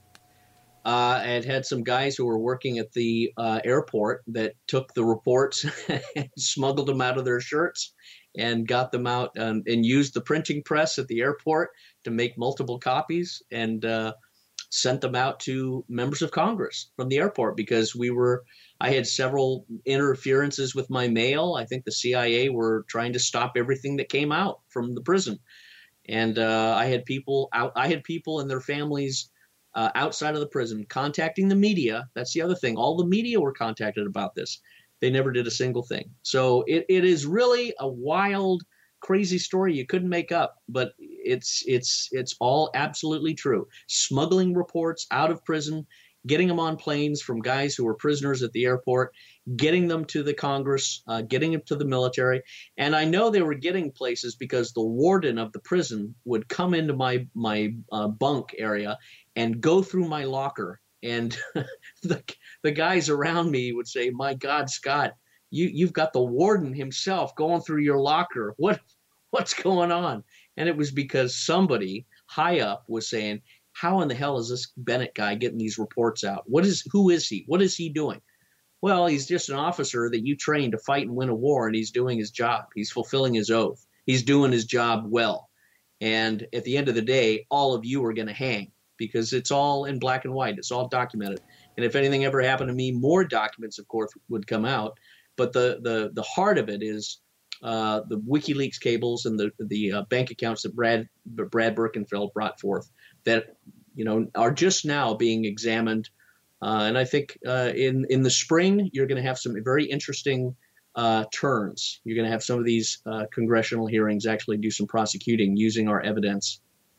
I had some guys who were working at the airport that took the reports and smuggled them out of their shirts and got them out and used the printing press at the airport to make multiple copies and sent them out to members of Congress from the airport, because I had several interferences with my mail. I think the CIA were trying to stop everything that came out from the prison. And I had people and their families outside of the prison contacting the media. That's the other thing. All the media were contacted about this. They never did a single thing. So it is really a wild, crazy story you couldn't make up, but it's all absolutely true. Smuggling reports out of prison, getting them on planes from guys who were prisoners at the airport, getting them to the Congress, getting them to the military. And I know they were getting places because the warden of the prison would come into my bunk area and go through my locker. And the guys around me would say, "My God, Scott, you've got the warden himself going through your locker. What's going on?" And it was because somebody high up was saying, "How in the hell is this Bennett guy getting these reports out? Who is he? What is he doing?" Well, he's just an officer that you train to fight and win a war, and he's doing his job. He's fulfilling his oath. He's doing his job well. And at the end of the day, all of you are going to hang because it's all in black and white. It's all documented. And if anything ever happened to me, more documents, of course, would come out. But the heart of it is the WikiLeaks cables and the bank accounts that Brad Birkenfeld brought forth that are just now being examined. And I think in the spring, you're going to have some very interesting turns. You're going to have some of these congressional hearings actually do some prosecuting using our evidence.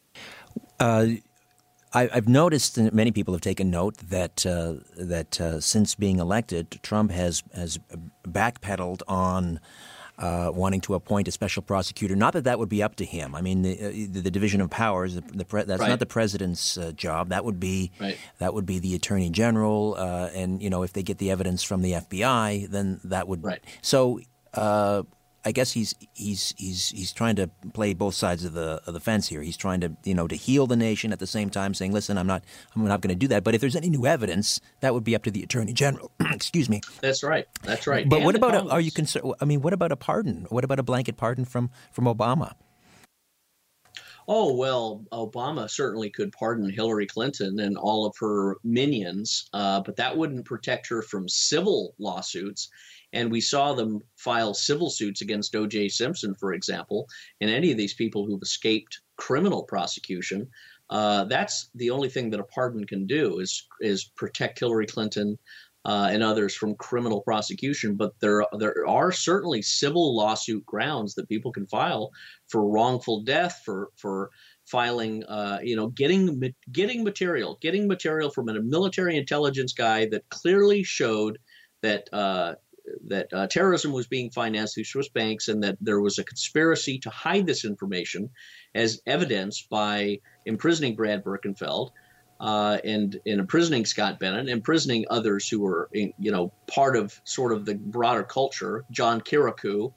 I've noticed that many people have taken note that since being elected, Trump has backpedaled on wanting to appoint a special prosecutor. Not that would be up to him. I mean, the division of powers. That's right. Not the president's job. That would be the attorney general. And if they get the evidence from the FBI, then that would. Right. So I guess he's trying to play both sides of the fence here. He's trying to to heal the nation at the same time, saying, "Listen, I'm not going to do that. But if there's any new evidence, that would be up to the attorney general." Excuse me. That's right. That's right. But what about are you concerned? I mean, what about a pardon? What about a blanket pardon from Obama? Oh, well, Obama certainly could pardon Hillary Clinton and all of her minions, but that wouldn't protect her from civil lawsuits. And we saw them file civil suits against O.J. Simpson, for example, and any of these people who've escaped criminal prosecution. That's the only thing that a pardon can do is protect Hillary Clinton and others from criminal prosecution. But there are certainly civil lawsuit grounds that people can file for wrongful death, for filing, getting material from a military intelligence guy that clearly showed that terrorism was being financed through Swiss banks and that there was a conspiracy to hide this information, as evidenced by imprisoning Brad Birkenfeld and imprisoning Scott Bennett, imprisoning others who were part of sort of the broader culture, John Kiriakou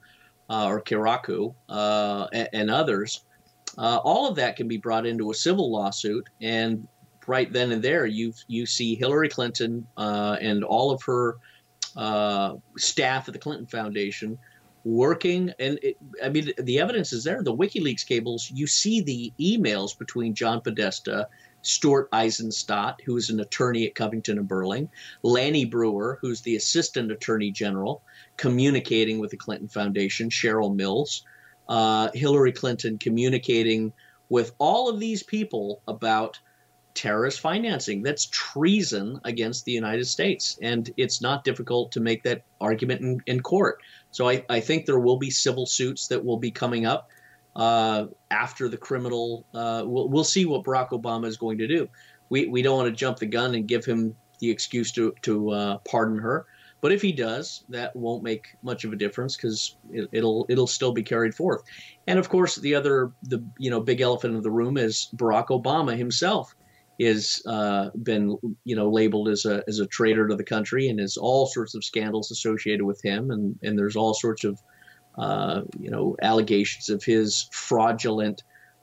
and others. All of that can be brought into a civil lawsuit, and right then and there you see Hillary Clinton and all of her staff at the Clinton Foundation working, and the evidence is there. The WikiLeaks cables, you see the emails between John Podesta, Stuart Eisenstadt, who is an attorney at Covington and Burling, Lanny Brewer, who's the assistant attorney general, communicating with the Clinton Foundation, Cheryl Mills, Hillary Clinton communicating with all of these people about terrorist financing. That's treason against the United States. And it's not difficult to make that argument in court. So I think there will be civil suits that will be coming up after the criminal. We'll see what Barack Obama is going to do. We don't want to jump the gun and give him the excuse to pardon her. But if he does, that won't make much of a difference because it'll still be carried forth. And of course, the big elephant in the room is Barack Obama himself is been labeled as a traitor to the country, and there's all sorts of scandals associated with him, and there's all sorts of allegations of his fraudulent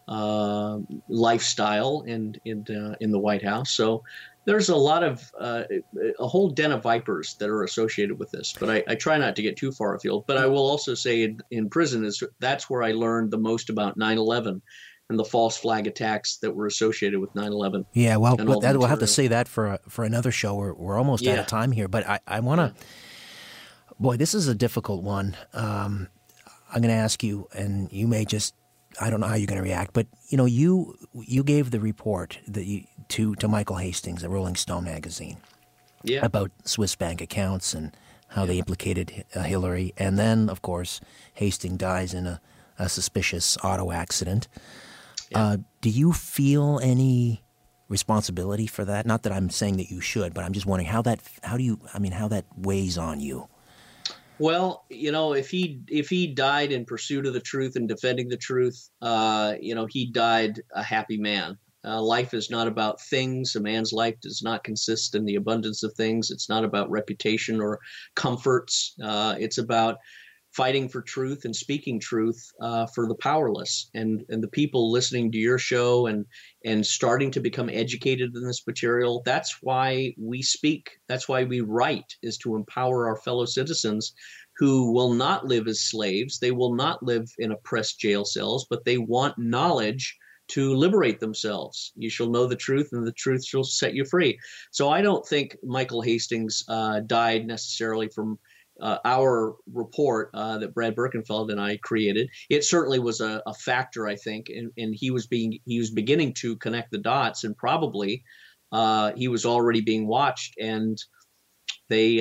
lifestyle in the White House. So there's a lot of a whole den of vipers that are associated with this. But I try not to get too far afield. But I will also say in prison that's where I learned the most about 9/11. And the false flag attacks that were associated with 9/11. Yeah, well, we'll have to say that for another show. We're almost out of time here, but I want to. Boy, this is a difficult one. I'm going to ask you, and you may just. I don't know how you're going to react, but you gave the report to Michael Hastings at Rolling Stone magazine about Swiss bank accounts and how they implicated Hillary, and then of course Hastings dies in a suspicious auto accident. Do you feel any responsibility for that? Not that I'm saying that you should, but I'm just wondering how that weighs on you. Well, if he died in pursuit of the truth and defending the truth, he died a happy man. Life is not about things. A man's life does not consist in the abundance of things. It's not about reputation or comforts. It's about fighting for truth and speaking truth for the powerless, and the people listening to your show and starting to become educated in this material. That's why we speak. That's why we write, is to empower our fellow citizens who will not live as slaves. They will not live in oppressed jail cells, but they want knowledge to liberate themselves. You shall know the truth, and the truth shall set you free. So I don't think Michael Hastings died necessarily from our report that Brad Birkenfeld and I created. It certainly was a factor, I think, and he was beginning to connect the dots, and probably he was already being watched, and they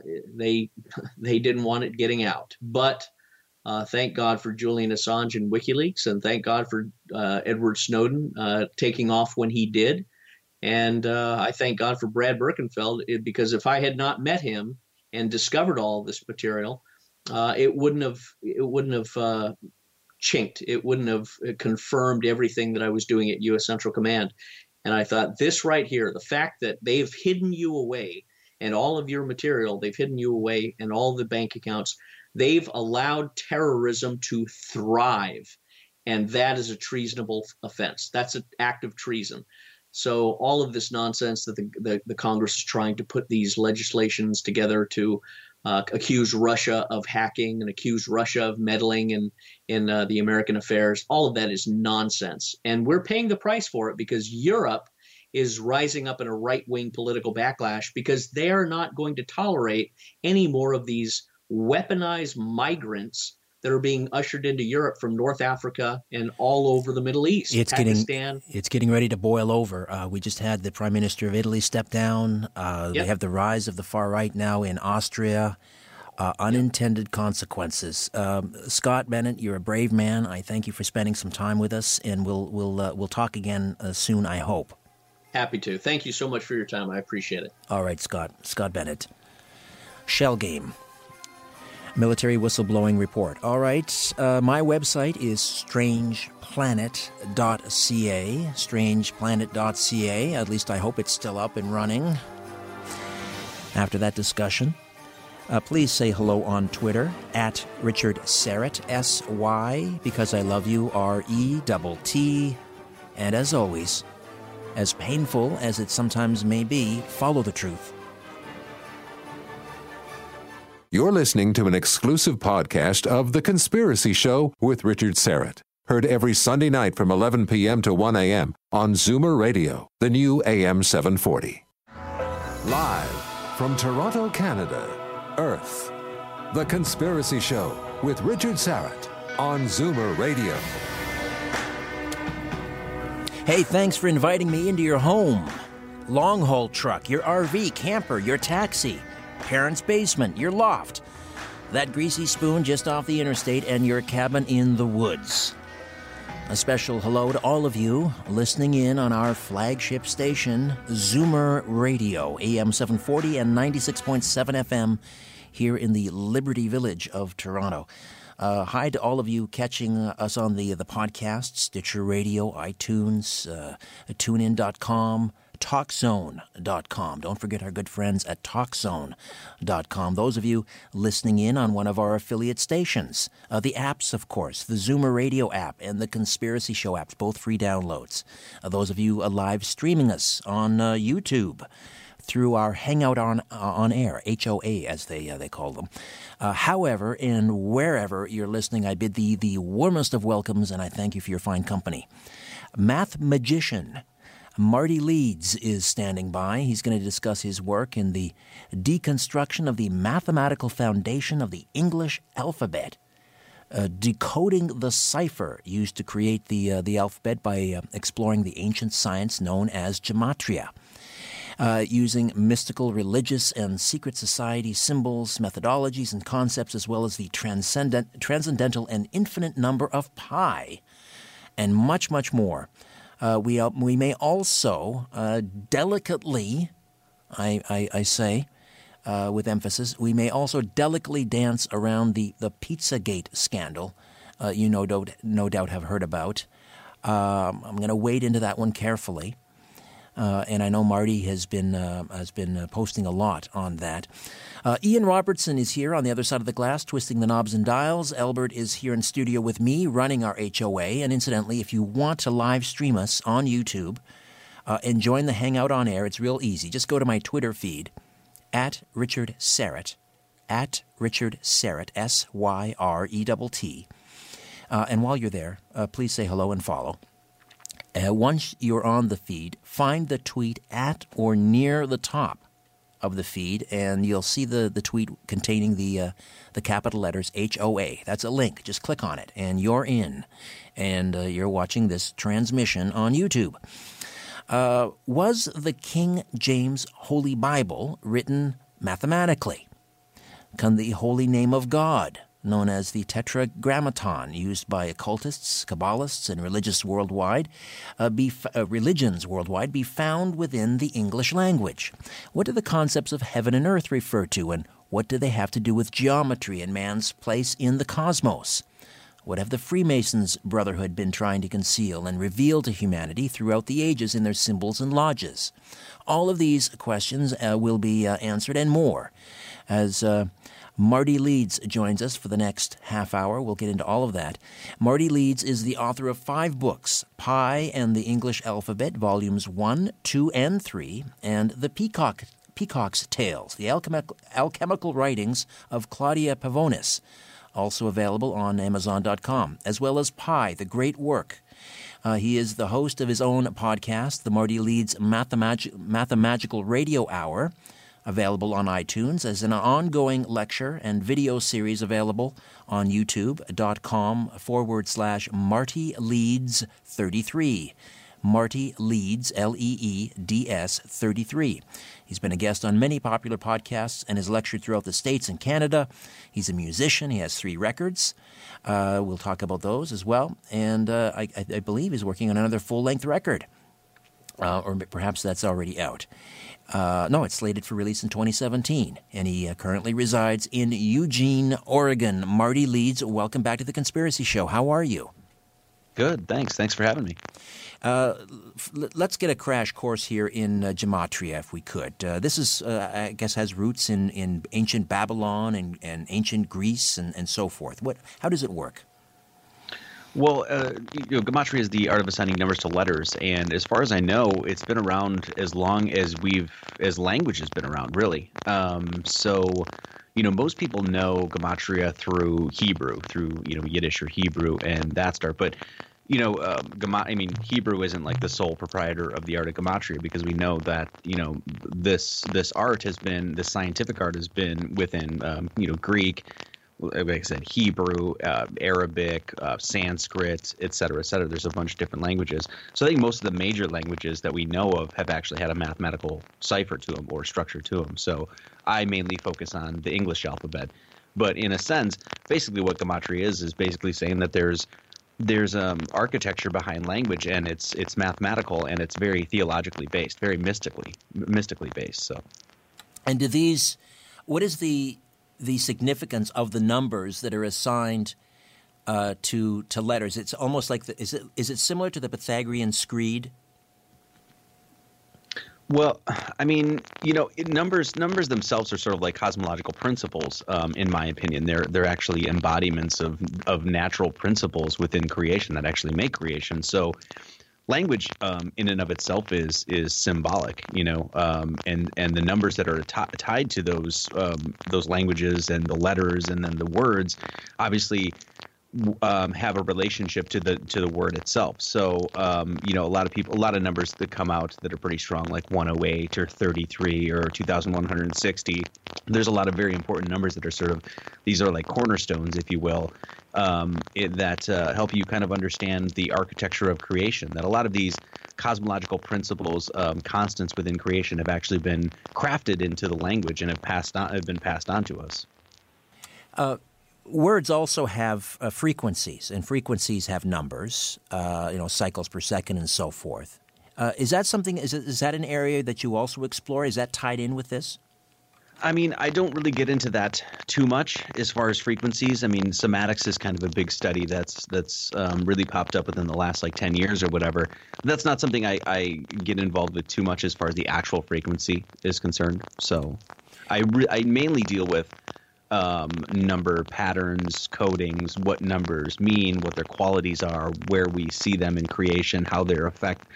didn't want it getting out. But thank God for Julian Assange and WikiLeaks, and thank God for Edward Snowden taking off when he did. And I thank God for Brad Birkenfeld, because if I had not met him and discovered all this material, it wouldn't have chinked. It wouldn't have confirmed everything that I was doing at U.S. Central Command. And I thought, this right here, the fact that they've hidden you away, and all of your material, they've hidden you away, and all the bank accounts, they've allowed terrorism to thrive. And that is a treasonable offense. That's an act of treason. So all of this nonsense that the Congress is trying to put these legislations together to accuse Russia of hacking and accuse Russia of meddling in the American affairs, all of that is nonsense. And we're paying the price for it, because Europe is rising up in a right-wing political backlash, because they are not going to tolerate any more of these weaponized migrants that are being ushered into Europe from North Africa and all over the Middle East. It's Pakistan. getting ready to boil over. We just had the Prime Minister of Italy step down. Yep. They have the rise of the far right now in Austria. Unintended consequences. Scott Bennett, you're a brave man. I thank you for spending some time with us, and we'll talk again soon, I hope. Happy to. Thank you so much for your time. I appreciate it. All right, Scott Bennett. Shell Game. Military Whistleblowing Report. All right, my website is strangeplanet.ca, strangeplanet.ca. At least I hope it's still up and running. After that discussion, please say hello on Twitter, at Richard Syrett, S-Y, because I love you, R-E-T-T. And as always, as painful as it sometimes may be, follow the truth. You're listening to an exclusive podcast of The Conspiracy Show with Richard Syrett. Heard every Sunday night from 11 p.m. to 1 a.m. on Zoomer Radio, the new AM 740. Live from Toronto, Canada, Earth. The Conspiracy Show with Richard Syrett on Zoomer Radio. Hey, thanks for inviting me into your home. Long-haul truck, your RV, camper, your taxi, parents' basement, your loft, that greasy spoon just off the interstate, and your cabin in the woods. A special hello to all of you listening in on our flagship station, Zoomer Radio, AM 740 and 96.7 FM, here in the Liberty Village of Toronto. Hi to all of you catching us on the podcast, Stitcher Radio, iTunes, TuneIn.com, TalkZone.com. Don't forget our good friends at TalkZone.com. Those of you listening in on one of our affiliate stations, the apps, of course, the Zoomer Radio app and the Conspiracy Show apps, both free downloads. Those of you live streaming us on YouTube through our Hangout on Air, HOA as they call them. However, and wherever you're listening, I bid thee the warmest of welcomes, and I thank you for your fine company. Math magician Marty Leeds is standing by. He's going to discuss his work in the deconstruction of the mathematical foundation of the English alphabet, decoding the cipher used to create the alphabet by exploring the ancient science known as gematria. Using mystical, religious, and secret society symbols, methodologies, and concepts, as well as the transcendental and infinite number of pi, and much, much more. We may also delicately, I say with emphasis, we may also delicately dance around the Pizzagate scandal you no doubt have heard about. I'm going to wade into that one carefully. and I know Marty has been posting a lot on that. Ian Robertson is here on the other side of the glass, twisting the knobs and dials. Albert is here in studio with me, running our HOA. And incidentally, if you want to live stream us on YouTube and join the Hangout on air, it's real easy. Just go to my Twitter feed, @Richard Syrett, @Richard Syrett, SYRETT. And while you're there, please say hello and follow. Once you're on the feed, find the tweet at or near the top of the feed, and you'll see the tweet containing the capital letters HOA. That's a link. Just click on it, and you're in. And you're watching this transmission on YouTube. Was the King James Holy Bible written mathematically? Can the holy name of God, known as the Tetragrammaton, used by occultists, Kabbalists, and religions worldwide, be found within the English language? What do the concepts of heaven and earth refer to, and what do they have to do with geometry and man's place in the cosmos? What have the Freemasons' Brotherhood been trying to conceal and reveal to humanity throughout the ages in their symbols and lodges? All of these questions will be answered and more as Marty Leeds joins us for the next half hour. We'll get into all of that. Marty Leeds is the author of 5 books, Pi and the English Alphabet, Volumes 1, 2, and 3, and The Peacock's Tales, the alchemical writings of Claudia Pavonis, also available on Amazon.com, as well as Pi, the Great Work. He is the host of his own podcast, the Marty Leeds Mathemagical Radio Hour, available on iTunes, as an ongoing lecture and video series available on youtube.com/Marty Leeds 33. Marty Leeds, Leeds 33. He's been a guest on many popular podcasts and has lectured throughout the States and Canada. He's a musician. He has 3 records. We'll talk about those as well. And I believe he's working on another full-length record. Or perhaps that's already out. No, it's slated for release in 2017, and he currently resides in Eugene, Oregon. Marty Leeds, welcome back to The Conspiracy Show. How are you? Good, thanks. Thanks for having me. Let's get a crash course here in gematria, if we could. This is, I guess, has roots in ancient Babylon and ancient Greece and so forth. How does it work? Well, gematria is the art of assigning numbers to letters, and as far as I know, it's been around as long as language has been around, really. So, most people know gematria through Hebrew, through Yiddish or Hebrew, and that start. But Hebrew isn't like the sole proprietor of the art of gematria, because we know that this scientific art has been within Greek. Like I said, Hebrew, Arabic, Sanskrit, et cetera, et cetera. There's a bunch of different languages. So I think most of the major languages that we know of have actually had a mathematical cipher to them or structure to them. So I mainly focus on the English alphabet. But in a sense, basically what gematria is basically saying that there's architecture behind language, and it's mathematical, and it's very theologically based, very mystically based. So, and what is the significance of the numbers that are assigned to letters? It's almost like is it similar to the Pythagorean screed? Well, numbers themselves are sort of like cosmological principles, in my opinion. They're actually embodiments of natural principles within creation that actually make creation. So language in and of itself is symbolic, and the numbers that are tied to those languages and the letters and then the words obviously have a relationship to the word itself. So a lot of numbers that come out that are pretty strong, like 108 or 33 or 2160. There's a lot of very important numbers that are these are like cornerstones, if you will, that help you kind of understand the architecture of creation. That a lot of these cosmological principles, constants within creation, have actually been crafted into the language and have been passed on to us. Words also have frequencies, and frequencies have numbers, cycles per second and so forth. Is that something? Is that an area that you also explore? Is that tied in with this? I mean, I don't really get into that too much as far as frequencies. I mean, somatics is kind of a big study that's really popped up within the last like 10 years or whatever. That's not something I get involved with too much as far as the actual frequency is concerned. So I mainly deal with number patterns, codings, what numbers mean, what their qualities are, where we see them in creation, how they're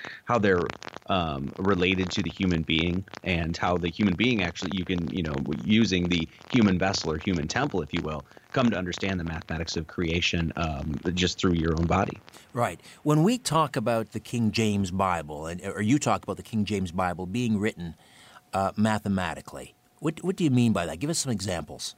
related to the human being, and how the human being actually, you can, using the human vessel or human temple, if you will, come to understand the mathematics of creation just through your own body. Right. When we talk about the King James Bible, or you talk about the King James Bible being written mathematically, what do you mean by that? Give us some examples.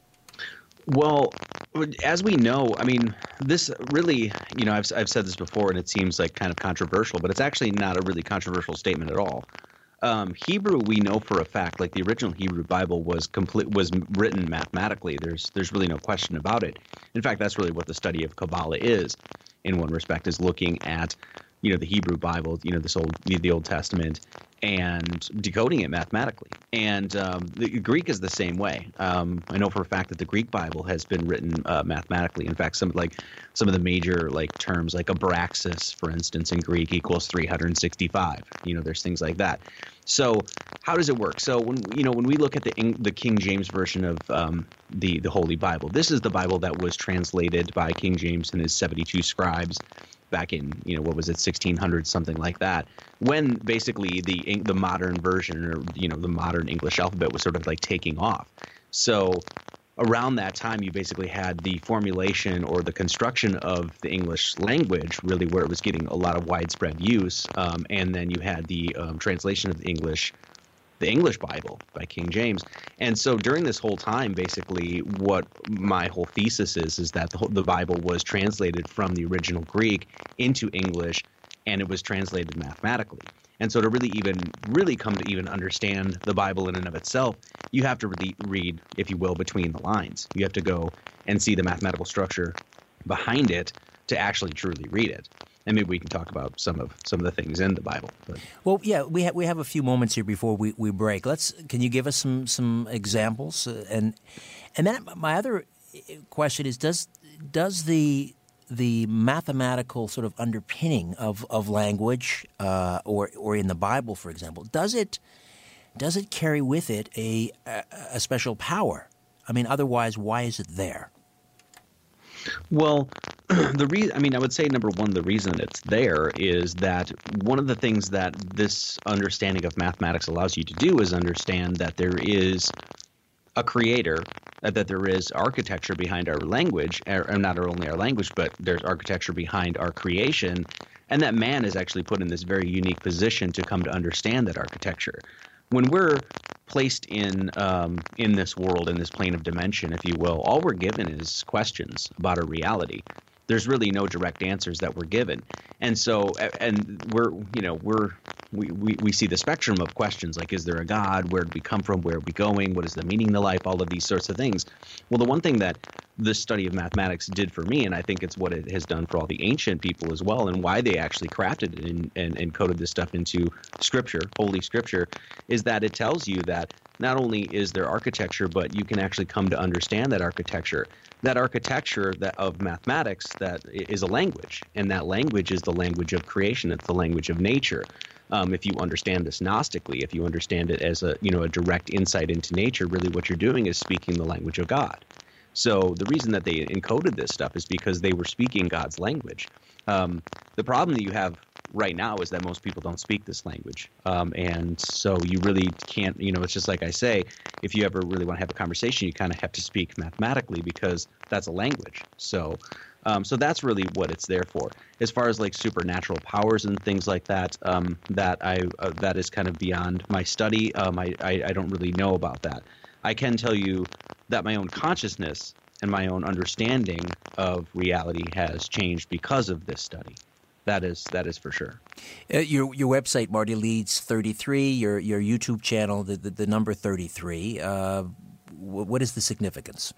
Well, as we know, I mean, this really, I've said this before, and it seems like kind of controversial, but it's actually not a really controversial statement at all. Hebrew, we know for a fact, like the original Hebrew Bible was written mathematically. There's really no question about it. In fact, that's really what the study of Kabbalah is, in one respect, is looking at the Hebrew Bible, the Old Testament, and decoding it mathematically. And the Greek is the same way. I know for a fact that the Greek Bible has been written mathematically. In fact, some of the major terms like abraxas, for instance, in Greek equals 365. There's things like that. So how does it work? So when we look at the King James version of the Holy Bible, this is the Bible that was translated by King James and his 72 scribes back in, 1600, something like that, when basically the modern version, or, the modern English alphabet was sort of taking off. So around that time, you basically had the formulation or the construction of the English language, really where it was getting a lot of widespread use. And then you had the translation of the English Bible by King James. And so during this whole time, basically what my whole thesis is that the Bible was translated from the original Greek into English, and it was translated mathematically. And so to really come to even understand the Bible in and of itself, you have to really read, if you will, between the lines. You have to go and see the mathematical structure behind it to actually truly read it. And maybe we can talk about some of the things in the Bible. But. Well, yeah, we have a few moments here before we break. Can you give us some examples? And then my other question is, does the mathematical sort of underpinning of language, or in the Bible, for example, does it carry with it a special power? I mean, otherwise, why is it there? Well, I would say, number one, the reason it's there is that one of the things that this understanding of mathematics allows you to do is understand that there is a creator, that there is architecture behind our language, or not only our language, but there's architecture behind our creation, and that man is actually put in this very unique position to come to understand that architecture. When we're placed in this world, in this plane of dimension, if you will, all we're given is questions about our reality. There's really no direct answers that we're given, and so we see the spectrum of questions like, is there a God? Where did we come from? Where are we going? What is the meaning of life? All of these sorts of things. Well, the one thing that this study of mathematics did for me, and I think it's what it has done for all the ancient people as well, and why they actually crafted it and coded this stuff into Scripture, Holy Scripture, is that it tells you that not only is there architecture, but you can actually come to understand that architecture. That architecture of mathematics, that is a language, and that language is the language of creation. It's the language of nature. If you understand this Gnostically, if you understand it as a direct insight into nature, really what you're doing is speaking the language of God. So the reason that they encoded this stuff is because they were speaking God's language. The problem that you have right now is that most people don't speak this language. And so you really can't, it's just like I say, if you ever really want to have a conversation, you kind of have to speak mathematically because that's a language. So that's really what it's there for. As far as supernatural powers and things like that, that is kind of beyond my study. I don't really know about that. I can tell you that my own consciousness and my own understanding of reality has changed because of this study. That is for sure. Your website, Marty Leeds 33, your YouTube channel, the number 33. What is the significance?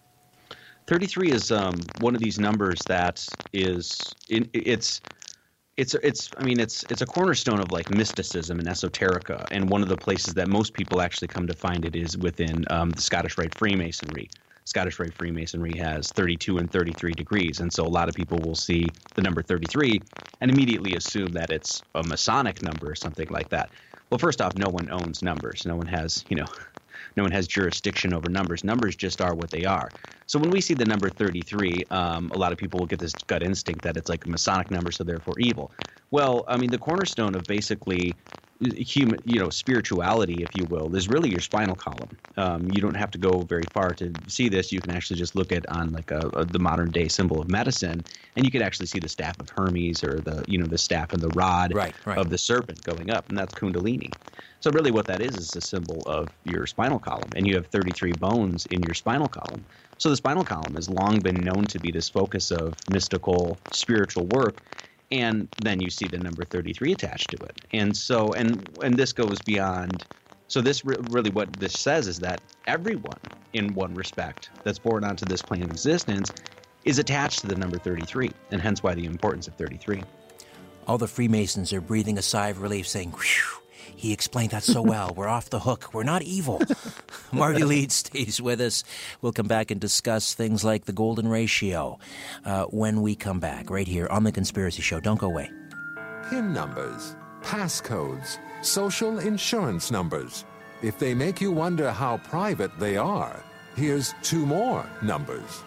33 is one of these numbers that is it's it's a cornerstone of like mysticism and esoterica, and one of the places that most people actually come to find it is within the Scottish Rite Freemasonry. Scottish Rite Freemasonry has 32 and 33 degrees, and so a lot of people will see the number 33 and immediately assume that it's a Masonic number or something like that. Well, first off, no one owns numbers. No one has jurisdiction over numbers. Numbers just are what they are. So when we see the number 33, a lot of people will get this gut instinct that it's like a Masonic number, so therefore evil. Well, I mean, the cornerstone of basically human, spirituality, if you will, is really your spinal column. You don't have to go very far to see this. You can actually just look at on like the modern day symbol of medicine, and you can actually see the staff of Hermes or the staff and the rod of the serpent going up, and that's Kundalini. So really what that is a symbol of your spinal column, and you have 33 bones in your spinal column. So the spinal column has long been known to be this focus of mystical, spiritual work. And then you see the number 33 attached to it. And so, and this goes beyond. So this really what this says is that everyone, in one respect, that's born onto this plane of existence is attached to the number 33, and hence why the importance of 33. All the Freemasons are breathing a sigh of relief, saying, "Whew, he explained that so well. We're off the hook. We're not evil." Marty Leeds stays with us. We'll come back and discuss things like the golden ratio when we come back, right here on The Conspiracy Show. Don't go away. PIN numbers, passcodes, social insurance numbers. If they make you wonder how private they are, here's two more numbers.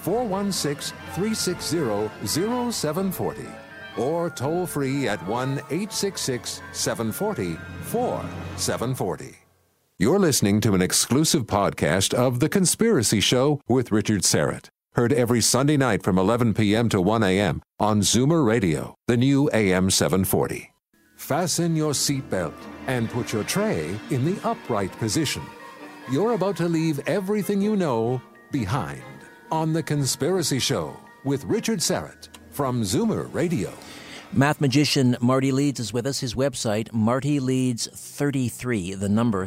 416-360-0740. Or toll free at 1-866-740-4740. You're listening to an exclusive podcast of The Conspiracy Show with Richard Serrett. Heard every Sunday night from 11 p.m. to 1 a.m. on Zoomer Radio, the new AM 740. Fasten your seatbelt and put your tray in the upright position. You're about to leave everything you know behind on The Conspiracy Show with Richard Serrett from Zoomer Radio. Math magician Marty Leeds is with us. His website, MartyLeeds33, the number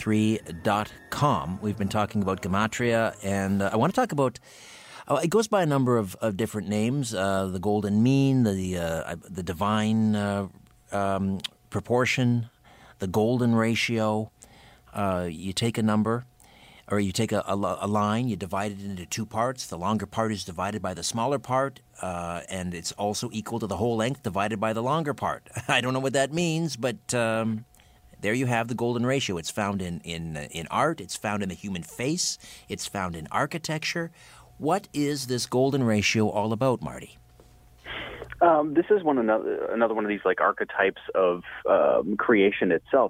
33.com. We've been talking about gematria, and I want to talk about, it goes by a number of different names, the golden mean, the divine proportion, the golden ratio. You take a number, or you take a line, you divide it into two parts. The longer part is divided by the smaller part, and it's also equal to the whole length divided by the longer part. I don't know what that means, but there you have the golden ratio. It's found in art. It's found in the human face. It's found in architecture. What is this golden ratio all about, Marty? This is another one of these like archetypes of creation itself.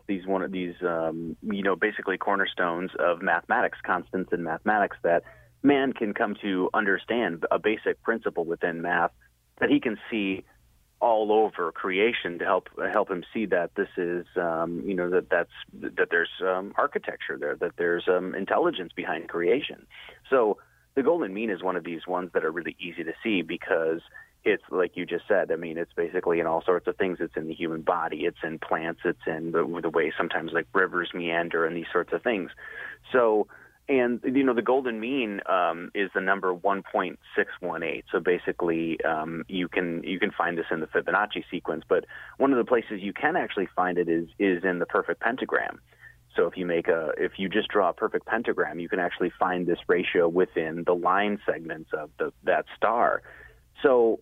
Basically cornerstones of mathematics, constants in mathematics that man can come to understand, a basic principle within math that he can see all over creation to help him see that this is that there's architecture there, that there's intelligence behind creation. So the golden mean is one of these ones that are really easy to see because it's like you just said. I mean, it's basically in all sorts of things. It's in the human body. It's in plants. It's in the way sometimes like rivers meander and these sorts of things. So, and the golden mean is the number 1.618. So basically, you can find this in the Fibonacci sequence. But one of the places you can actually find it is in the perfect pentagram. So if you just draw a perfect pentagram, you can actually find this ratio within the line segments of that star. So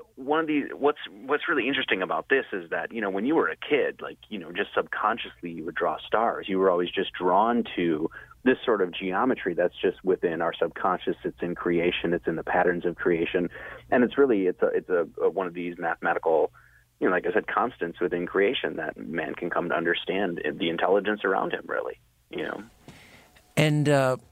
what's really interesting about this is that, when you were a kid, like, just subconsciously you would draw stars. You were always just drawn to this sort of geometry that's just within our subconscious. It's in creation. It's in the patterns of creation. And it's a one of these mathematical, like I said, constants within creation that man can come to understand the intelligence around him, really, And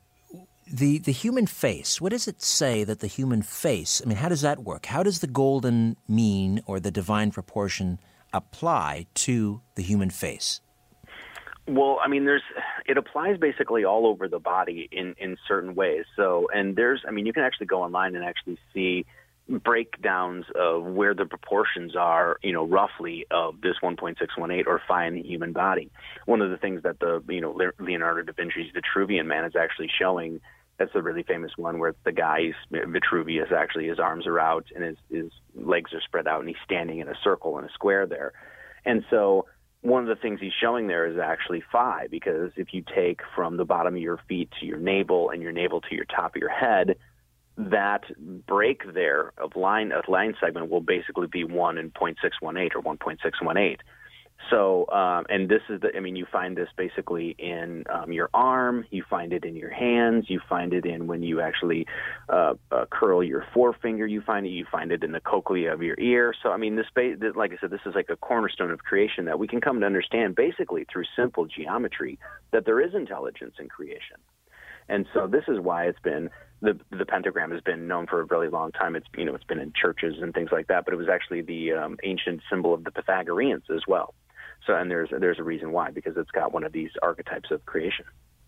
the human face, what does it say that the human face, I mean, how does that work? How does the golden mean or the divine proportion apply to the human face? Well, I mean, it applies basically all over the body in certain ways. So, and you can actually go online and actually see breakdowns of where the proportions are, roughly of this 1.618 or phi in the human body. One of the things that Leonardo da Vinci's Vitruvian Man is actually showing That's a really famous one where the guy, Vitruvius, actually, his arms are out and his legs are spread out, and he's standing in a circle in a square there. And so one of the things he's showing there is actually phi, because if you take from the bottom of your feet to your navel and your navel to your top of your head, that break there of line segment will basically be 1 in 0.618 or 1.618. So, and this is you find this basically in your arm, you find it in your hands, you find it in when you actually curl your forefinger, you find it in the cochlea of your ear. So, like I said, this is like a cornerstone of creation that we can come to understand basically through simple geometry, that there is intelligence in creation. And so this is why it's been, the pentagram has been known for a really long time. It's been in churches and things like that, but it was actually the ancient symbol of the Pythagoreans as well. So, and there's a reason why, because it's got one of these archetypes of creation.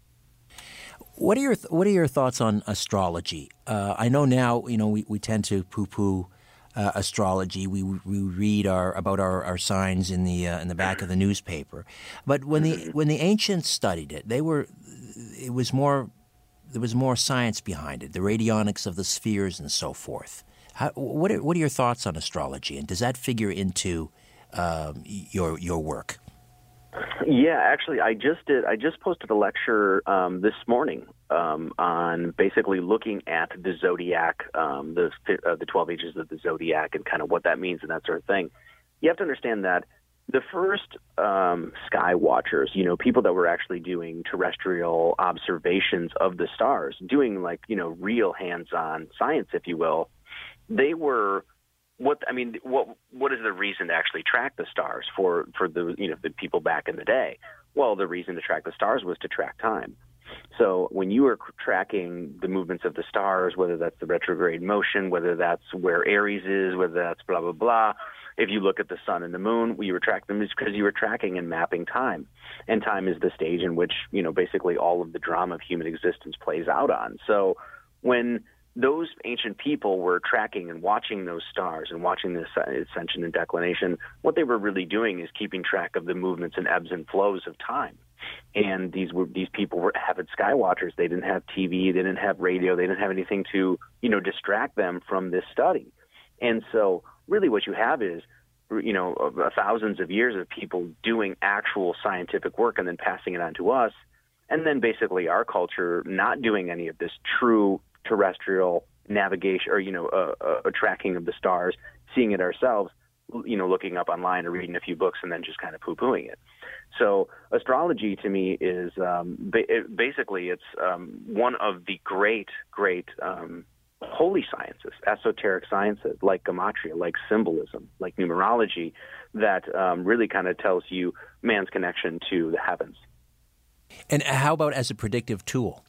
What are your thoughts on astrology? I know now we tend to poo-poo astrology. We read about our signs in the back of the newspaper, but when the ancients studied it, there was more science behind it, the radionics of the spheres and so forth. What are your thoughts on astrology, and does that figure into your work? Yeah, actually, I just posted a lecture this morning on basically looking at the zodiac, the 12 ages of the zodiac, and kind of what that means and that sort of thing. You have to understand that the first sky watchers, people that were actually doing terrestrial observations of the stars, doing real hands-on science, if you will, they were what is the reason to actually track the stars for the the people back in the day? Well, the reason to track the stars was to track time. So when you were tracking the movements of the stars, whether that's the retrograde motion, whether that's where Aries is, whether that's blah blah blah. If you look at the sun and the moon, you were tracking them because you were tracking and mapping time. And time is the stage in which, basically all of the drama of human existence plays out on. So when those ancient people were tracking and watching those stars and watching the ascension and declination, what they were really doing is keeping track of the movements and ebbs and flows of time. And these people were avid sky watchers. They didn't have TV, they didn't have radio, they didn't have anything to, distract them from this study. And so really what you have is, thousands of years of people doing actual scientific work and then passing it on to us. And then basically our culture not doing any of this true terrestrial navigation or, a tracking of the stars, seeing it ourselves, looking up online or reading a few books and then just kind of poo-pooing it. So astrology to me is basically it's one of the great holy sciences, esoteric sciences like gematria, like symbolism, like numerology, that really kind of tells you man's connection to the heavens. And how about as a predictive tool?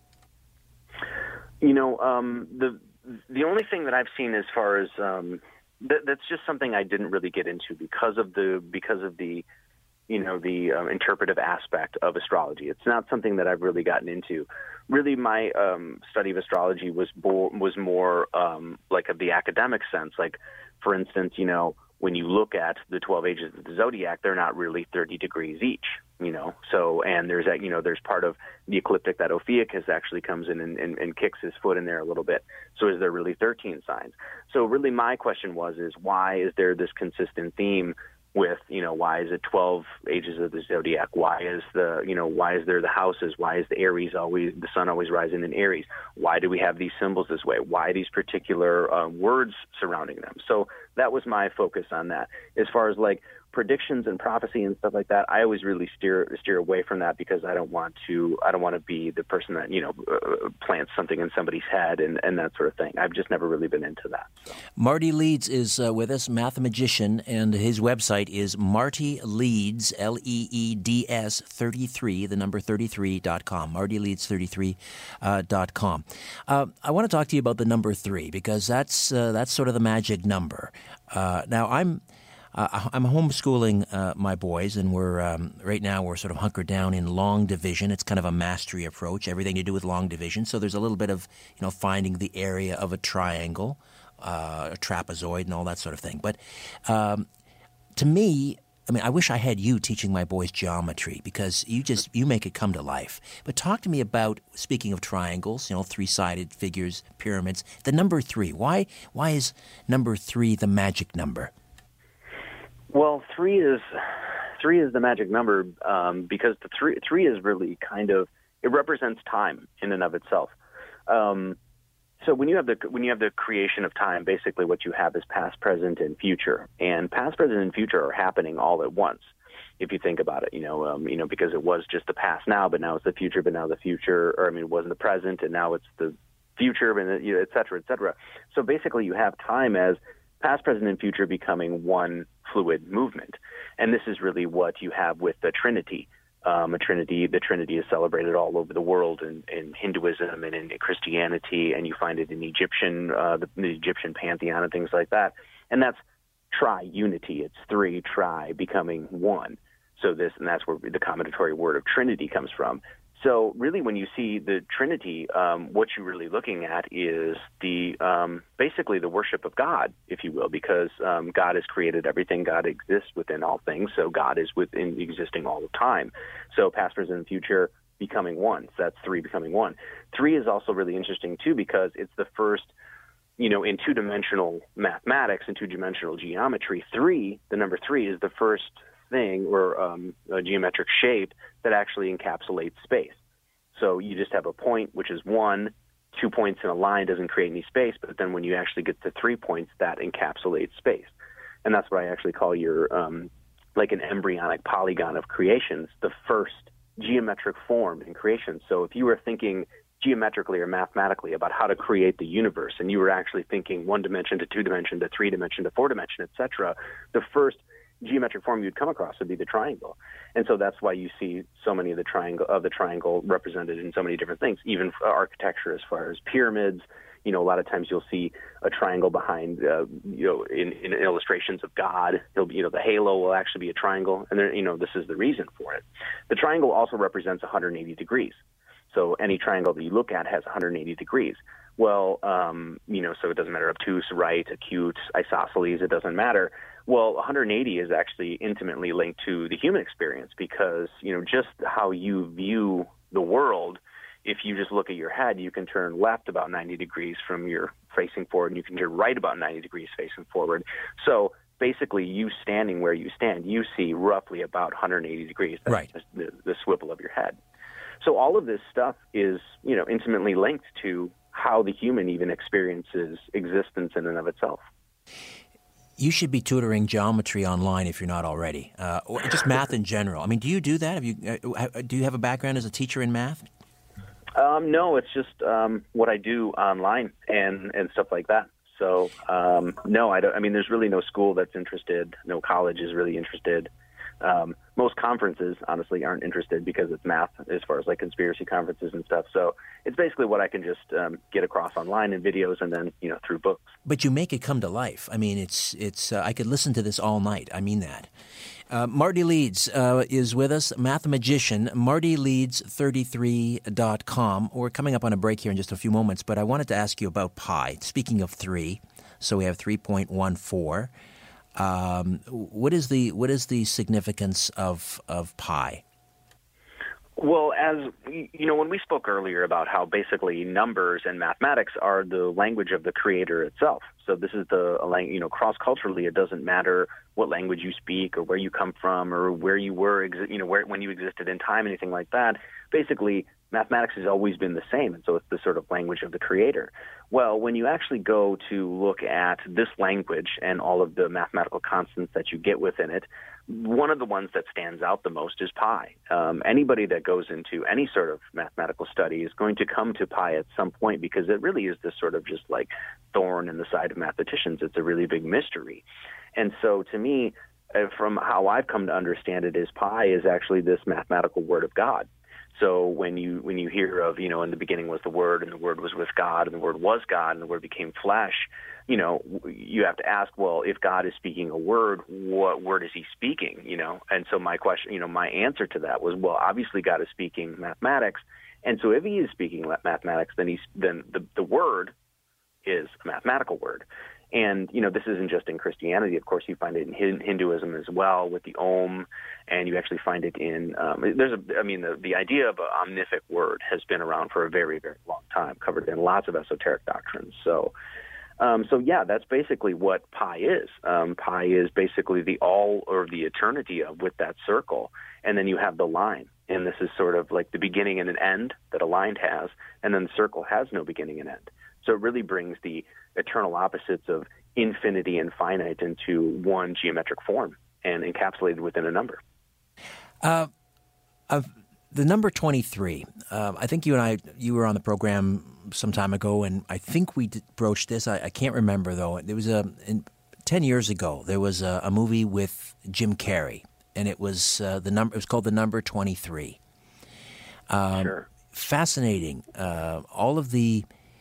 The only thing that I've seen as far as that's just something I didn't really get into because of the interpretive aspect of astrology. It's not something that I've really gotten into. Really, my study of astrology was more like of the academic sense. Like, for instance, when you look at the 12 ages of the zodiac, they're not really 30 degrees each. So and there's part of the ecliptic that Ophiuchus actually comes in and kicks his foot in there a little bit. So is there really 13 signs? So really, my question is why is there this consistent theme with, why is it 12 ages of the zodiac? Why is there the houses? Why is the sun always rising in Aries? Why do we have these symbols this way? Why these particular words surrounding them? So that was my focus on that. As far as predictions and prophecy and stuff like that, I always really steer away from that because I don't want to be the person that plants something in somebody's head and that sort of thing. I've just never really been into that. So. Marty Leeds is with us, mathematician, and his website is Marty Leeds, LEEDS 33, the number 33.com. MartyLeeds33.com. I want to talk to you about the number 3 because that's sort of the magic number. Now I'm homeschooling my boys, and we're right now we're sort of hunkered down in long division. It's kind of a mastery approach, everything to do with long division. So there's a little bit of finding the area of a triangle, a trapezoid, and all that sort of thing. But to me, I mean, I wish I had you teaching my boys geometry, because you make it come to life. But talk to me about, speaking of triangles, three-sided figures, pyramids, the number 3. Why is number 3 the magic number? Well, 3 is the magic number because the three is really it represents time in and of itself. So when you have the creation of time, basically what you have is past, present, and future. And past, present, and future are happening all at once. If you think about it, because it was just the past now, but now it's the future, but now the future, it wasn't the present, and now it's the future, and et cetera, et cetera. So basically, you have time as past, present, and future becoming one fluid movement. And this is really what you have with the Trinity. The Trinity is celebrated all over the world in Hinduism and in Christianity, and you find it in the Egyptian pantheon and things like that. And that's tri-unity. It's 3 tri becoming one. So that's where the combinatory word of Trinity comes from. So really, when you see the Trinity, what you're really looking at is basically the worship of God, if you will, because God has created everything. God exists within all things, so God is within existing all the time. So past, present, and future becoming one. So that's 3 becoming one. 3 is also really interesting too, because it's the first, in two-dimensional mathematics and two-dimensional geometry. The number 3 is the first thing or a geometric shape that actually encapsulates space. So you just have a point, which is 1. 2 points in a line doesn't create any space, but then when you actually get to 3 points, that encapsulates space. And that's what I actually call your like an embryonic polygon of creations, the first geometric form in creation. So if you were thinking geometrically or mathematically about how to create the universe, and you were actually thinking 1 dimension to 2 dimension to 3 dimension to 4 dimension, etc., the first geometric form you'd come across would be the triangle. And so that's why you see so many of the triangle represented in so many different things, even for architecture as far as pyramids. A lot of times you'll see a triangle behind, in illustrations of God. The halo will actually be a triangle, and this is the reason for it. The triangle also represents 180 degrees. So any triangle that you look at has 180 degrees. Well, so it doesn't matter obtuse, right, acute, isosceles, it doesn't matter. Well, 180 is actually intimately linked to the human experience because, just how you view the world, if you just look at your head, you can turn left about 90 degrees from your facing forward, and you can turn right about 90 degrees facing forward. So basically, you standing where you stand, you see roughly about 180 degrees. That's right. The swivel of your head. So all of this stuff is, intimately linked to how the human even experiences existence in and of itself. You should be tutoring geometry online if you're not already, or just math in general. I mean, do you do that? Do you have a background as a teacher in math? No, it's just what I do online and stuff like that. So no, I don't. I mean, there's really no school that's interested. No college is really interested. Most conferences, honestly, aren't interested because it's math as far as like conspiracy conferences and stuff. So it's basically what I can just get across online in videos and then, through books. But you make it come to life. I mean, it's I could listen to this all night. I mean that. Marty Leeds is with us, mathemagician, martyleeds33.com. We're coming up on a break here in just a few moments, but I wanted to ask you about pi. Speaking of 3, so we have 3.14. What is the significance of pi? Well, as when we spoke earlier about how basically numbers and mathematics are the language of the creator itself. So this is cross-culturally, it doesn't matter what language you speak or where you come from or where you were, when you existed in time, anything like that. Basically, mathematics has always been the same, and so it's the sort of language of the creator. Well, when you actually go to look at this language and all of the mathematical constants that you get within it, one of the ones that stands out the most is pi. Anybody that goes into any sort of mathematical study is going to come to pi at some point because it really is this sort of just like thorn in the side of mathematicians. It's a really big mystery. And so to me, from how I've come to understand it, is pi is actually this mathematical word of God. So when you hear of, in the beginning was the Word, and the Word was with God, and the Word was God, and the Word became flesh, you have to ask, well, if God is speaking a word, what word is he speaking, And so my question, my answer to that was, well, obviously God is speaking mathematics. And so if he is speaking mathematics, then the word is a mathematical word. And, you know, this isn't just in Christianity. Of course, you find it in Hinduism as well with the Om, and you actually find it in the idea of an omnific word has been around for a very, very long time, covered in lots of esoteric doctrines. So yeah, that's basically what pi is. Pi is basically the all or the eternity of with that circle, and then you have the line. And this is sort of like the beginning and an end that a line has, and then the circle has no beginning and end. So it really brings the eternal opposites of infinity and finite into one geometric form and encapsulated within a number. The number 23, I think you were on the program some time ago, and I think we broached this. I can't remember, though. There was 10 years ago, there was a movie with Jim Carrey, and it was it was called The Number 23. Sure. Fascinating. All of the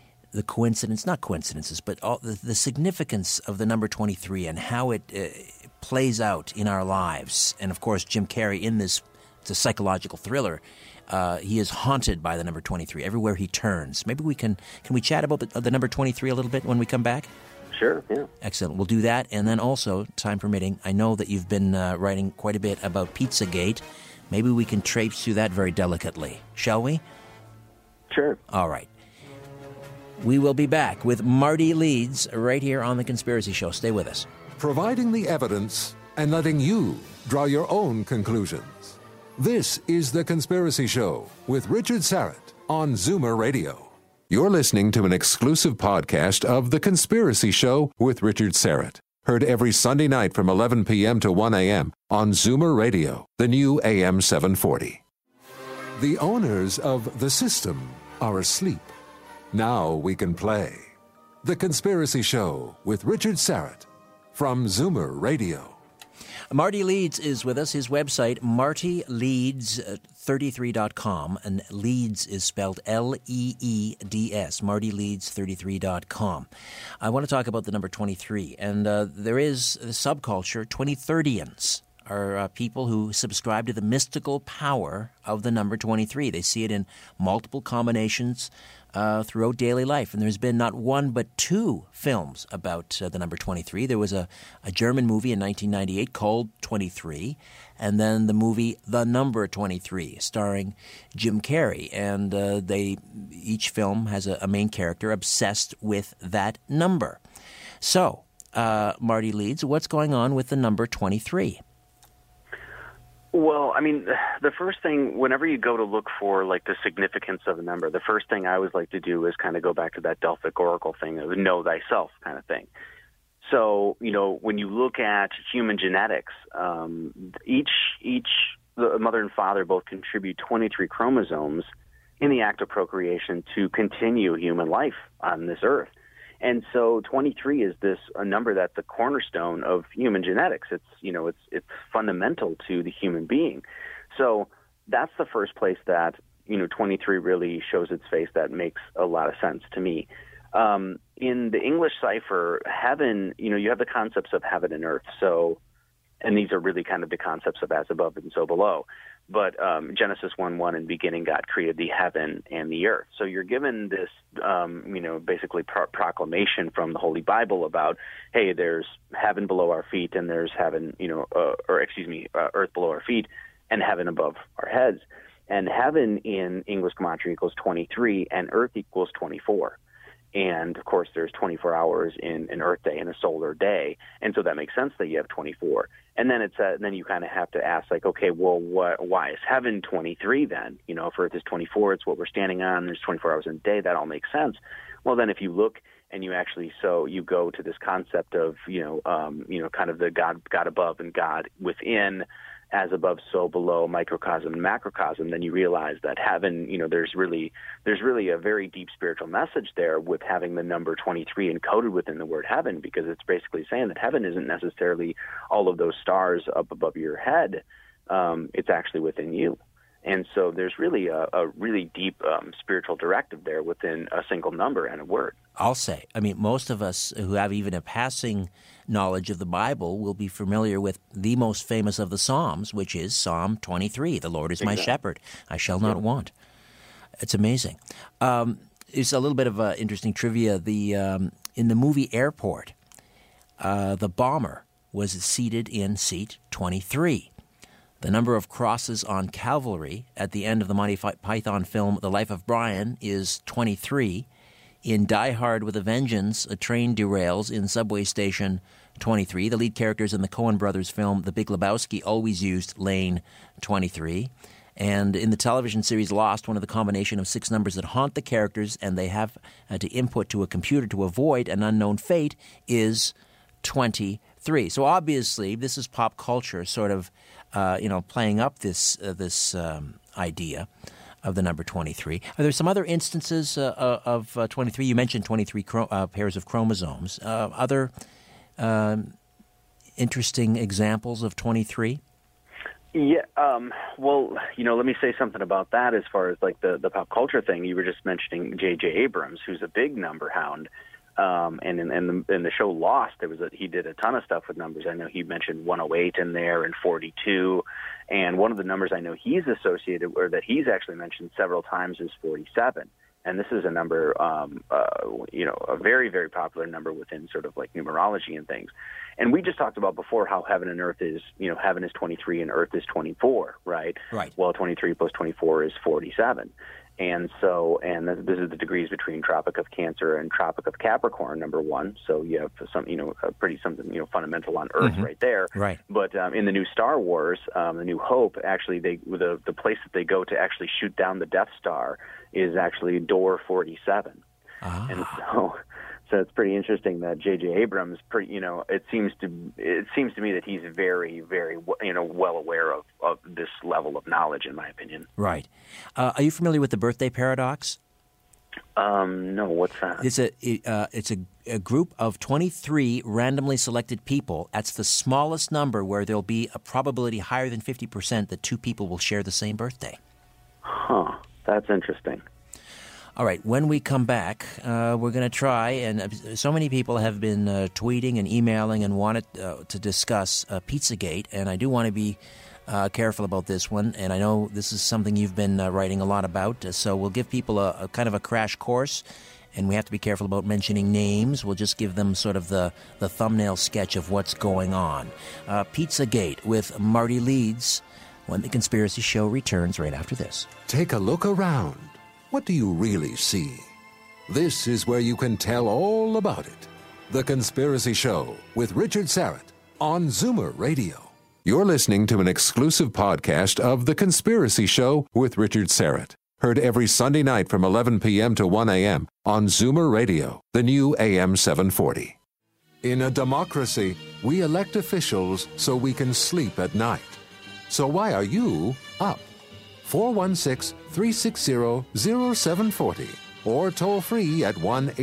not coincidences, but all the significance of the number 23 and how it plays out in our lives. And, of course, Jim Carrey in this, it's a psychological thriller. He is haunted by the number 23 everywhere he turns. Maybe can we chat about the number 23 a little bit when we come back? Sure, yeah. Excellent. We'll do that. And then also, time permitting, I know that you've been writing quite a bit about Pizzagate. Maybe we can traipse through that very delicately. Shall we? Sure. All right. We will be back with Marty Leeds right here on The Conspiracy Show. Stay with us. Providing the evidence and letting you draw your own conclusions. This is The Conspiracy Show with Richard Syrett on Zoomer Radio. You're listening to an exclusive podcast of The Conspiracy Show with Richard Syrett. Heard every Sunday night from 11 p.m. to 1 a.m. on Zoomer Radio, the new AM 740. The owners of the system are asleep. Now we can play. The Conspiracy Show with Richard Syrett from Zoomer Radio. Marty Leeds is with us. His website, martyleeds33.com, and Leeds is spelled L-E-E-D-S, martyleeds33.com. I want to talk about the number 23, and there is a subculture, 2030ians. Are people who subscribe to the mystical power of the number 23. They see it in multiple combinations throughout daily life. And there's been not one but two films about the number 23. There was a German movie in 1998 called 23, and then the movie The Number 23, starring Jim Carrey. And each film has a main character obsessed with that number. So, Marty Leeds, what's going on with the number 23? Well, I mean, the first thing, whenever you go to look for, like, the significance of a number, the first thing I always like to do is kind of go back to that Delphic Oracle thing of know thyself kind of thing. So, you know, when you look at human genetics, the mother and father both contribute 23 chromosomes in the act of procreation to continue human life on this earth. And so 23 is a number that's the cornerstone of human genetics. It's fundamental to the human being. So that's the first place that, 23 really shows its face. That makes a lot of sense to me. In the English cipher, heaven, you have the concepts of heaven and earth. So, and these are really kind of the concepts of as above and so below. But Genesis 1:1, in beginning, God created the heaven and the earth. So you're given this, basically proclamation from the Holy Bible about, hey, there's heaven below our feet, and there's heaven, earth below our feet, and heaven above our heads. And heaven in English gematria equals 23, and earth equals 24. And, of course, there's 24 hours in an Earth day and a solar day, and so that makes sense that you have 24. And then then you kind of have to ask, like, okay, well, why is heaven 23 then? If Earth is 24, it's what we're standing on. There's 24 hours in a day. That all makes sense. Well, then if you look and you go to this concept of, kind of the God above and God within, as above, so below, microcosm and macrocosm, then you realize that heaven, there's really a very deep spiritual message there with having the number 23 encoded within the word heaven, because it's basically saying that heaven isn't necessarily all of those stars up above your head. It's actually within you. And so there's really a really deep spiritual directive there within a single number and a word. I'll say, most of us who have even a passing knowledge of the Bible will be familiar with the most famous of the Psalms, which is Psalm 23. The Lord is my shepherd, I shall not want. It's amazing. It's a little bit of interesting trivia. In the movie Airport, the bomber was seated in seat 23. The number of crosses on cavalry at the end of the Monty Python film The Life of Brian is 23. In Die Hard with a Vengeance, a train derails in subway station 23. The lead characters in the Coen brothers film The Big Lebowski always used lane 23. And in the television series Lost, one of the combination of 6 numbers that haunt the characters and they have to input to a computer to avoid an unknown fate is 23. So obviously, this is pop culture sort of, playing up this idea of the number 23. Are there some other instances of 23? You mentioned 23 pairs of chromosomes. Other interesting examples of 23? Yeah. Well, let me say something about that as far as like the pop culture thing. You were just mentioning J.J. Abrams, who's a big number hound. And in the show Lost, he did a ton of stuff with numbers. I know he mentioned 108 in there and 42. And one of the numbers I know he's associated or that he's actually mentioned several times is 47. And this is a number, a very, very popular number within sort of like numerology and things. And we just talked about before how heaven and earth is, heaven is 23 and earth is 24, right? Right. Well, 23 plus 24 is 47. And so, this is the degrees between Tropic of Cancer and Tropic of Capricorn, number 1. So you have some, something fundamental on Earth right there. Right. But in the new Star Wars, the New Hope, actually, the place that they go to actually shoot down the Death Star is actually door 47. Ah. And so it's pretty interesting that J.J. Abrams, it seems to me that he's very, very, well aware of this level of knowledge, in my opinion. Right. Are you familiar with the birthday paradox? No. What's that? It's a group of 23 randomly selected people. That's the smallest number where there'll be a probability higher than 50% that 2 people will share the same birthday. Huh. That's interesting. All right, when we come back, we're going to try, and so many people have been tweeting and emailing and wanted to discuss Pizzagate, and I do want to be careful about this one, and I know this is something you've been writing a lot about, so we'll give people a kind of a crash course, and we have to be careful about mentioning names. We'll just give them sort of the thumbnail sketch of what's going on. Pizzagate with Marty Leeds, when The Conspiracy Show returns right after this. Take a look around. What do you really see? This is where you can tell all about it. The Conspiracy Show with Richard Syrett on Zoomer Radio. You're listening to an exclusive podcast of The Conspiracy Show with Richard Syrett. Heard every Sunday night from 11 p.m. to 1 a.m. on Zoomer Radio, the new AM 740. In a democracy, we elect officials so we can sleep at night. So why are you up? 416-360-0740 or toll free at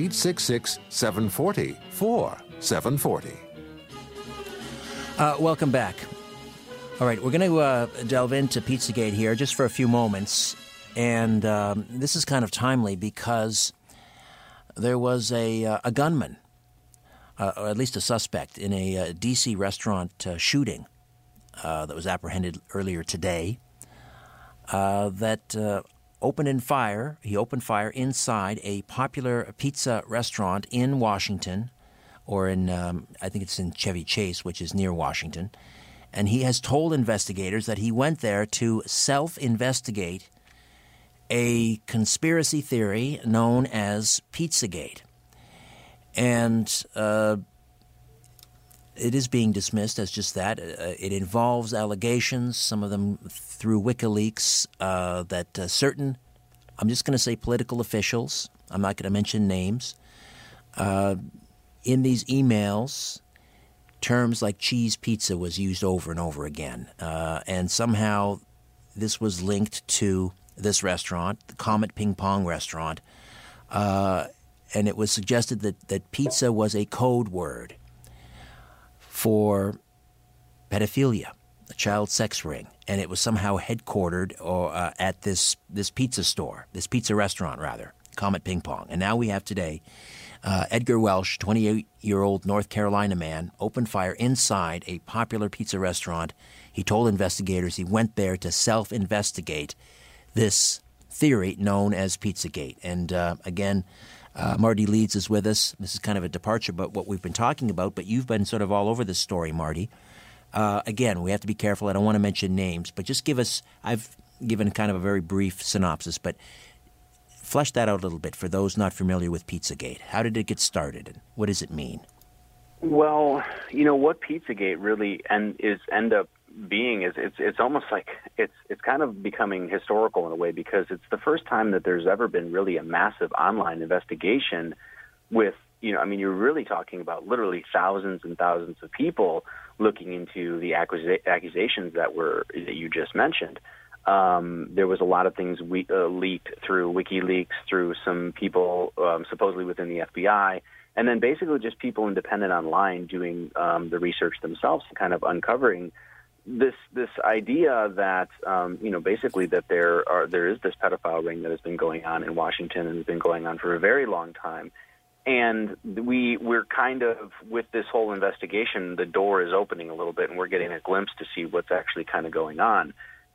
1-866-740-4740. Welcome back. All right, we're going to delve into Pizzagate here just for a few moments. And this is kind of timely because there was a gunman, or at least a suspect, in a D.C. restaurant shooting that was apprehended earlier today. That opened fire inside a popular pizza restaurant in Washington, or in, I think it's in Chevy Chase, which is near Washington. And he has told investigators that he went there to self-investigate a conspiracy theory known as Pizzagate. And it is being dismissed as just that. It involves allegations, some of them through WikiLeaks, that certain, I'm just going to say political officials, I'm not going to mention names, in these emails, terms like cheese pizza was used over and over again. And somehow this was linked to this restaurant, the Comet Ping Pong restaurant, and it was suggested that pizza was a code word for pedophilia, a child sex ring, and it was somehow headquartered at this pizza restaurant, Comet Ping Pong. And now we have today Edgar Welsh, 28-year-old North Carolina man, opened fire inside a popular pizza restaurant. He told investigators he went there to self-investigate this theory known as Pizzagate. And again, Marty Leeds is with us. This is kind of a departure about what we've been talking about, but you've been sort of all over this story, Marty. Again, we have to be careful. I don't want to mention names, but just give us, I've given kind of a very brief synopsis, but flesh that out a little bit for those not familiar with Pizzagate. How did it get started, and what does it mean? Well, what Pizzagate really end up being is it's almost like it's kind of becoming historical in a way, because it's the first time that there's ever been really a massive online investigation with, you're really talking about literally thousands and thousands of people looking into the accusations that you just mentioned. There was a lot of things leaked through WikiLeaks, through some people supposedly within the FBI, and then basically just people independent online doing the research themselves and kind of uncovering this idea that basically that there is this pedophile ring that has been going on in Washington and has been going on for a very long time. And we're kind of, with this whole investigation, the door is opening a little bit, and we're getting a glimpse to see what's actually kind of going on.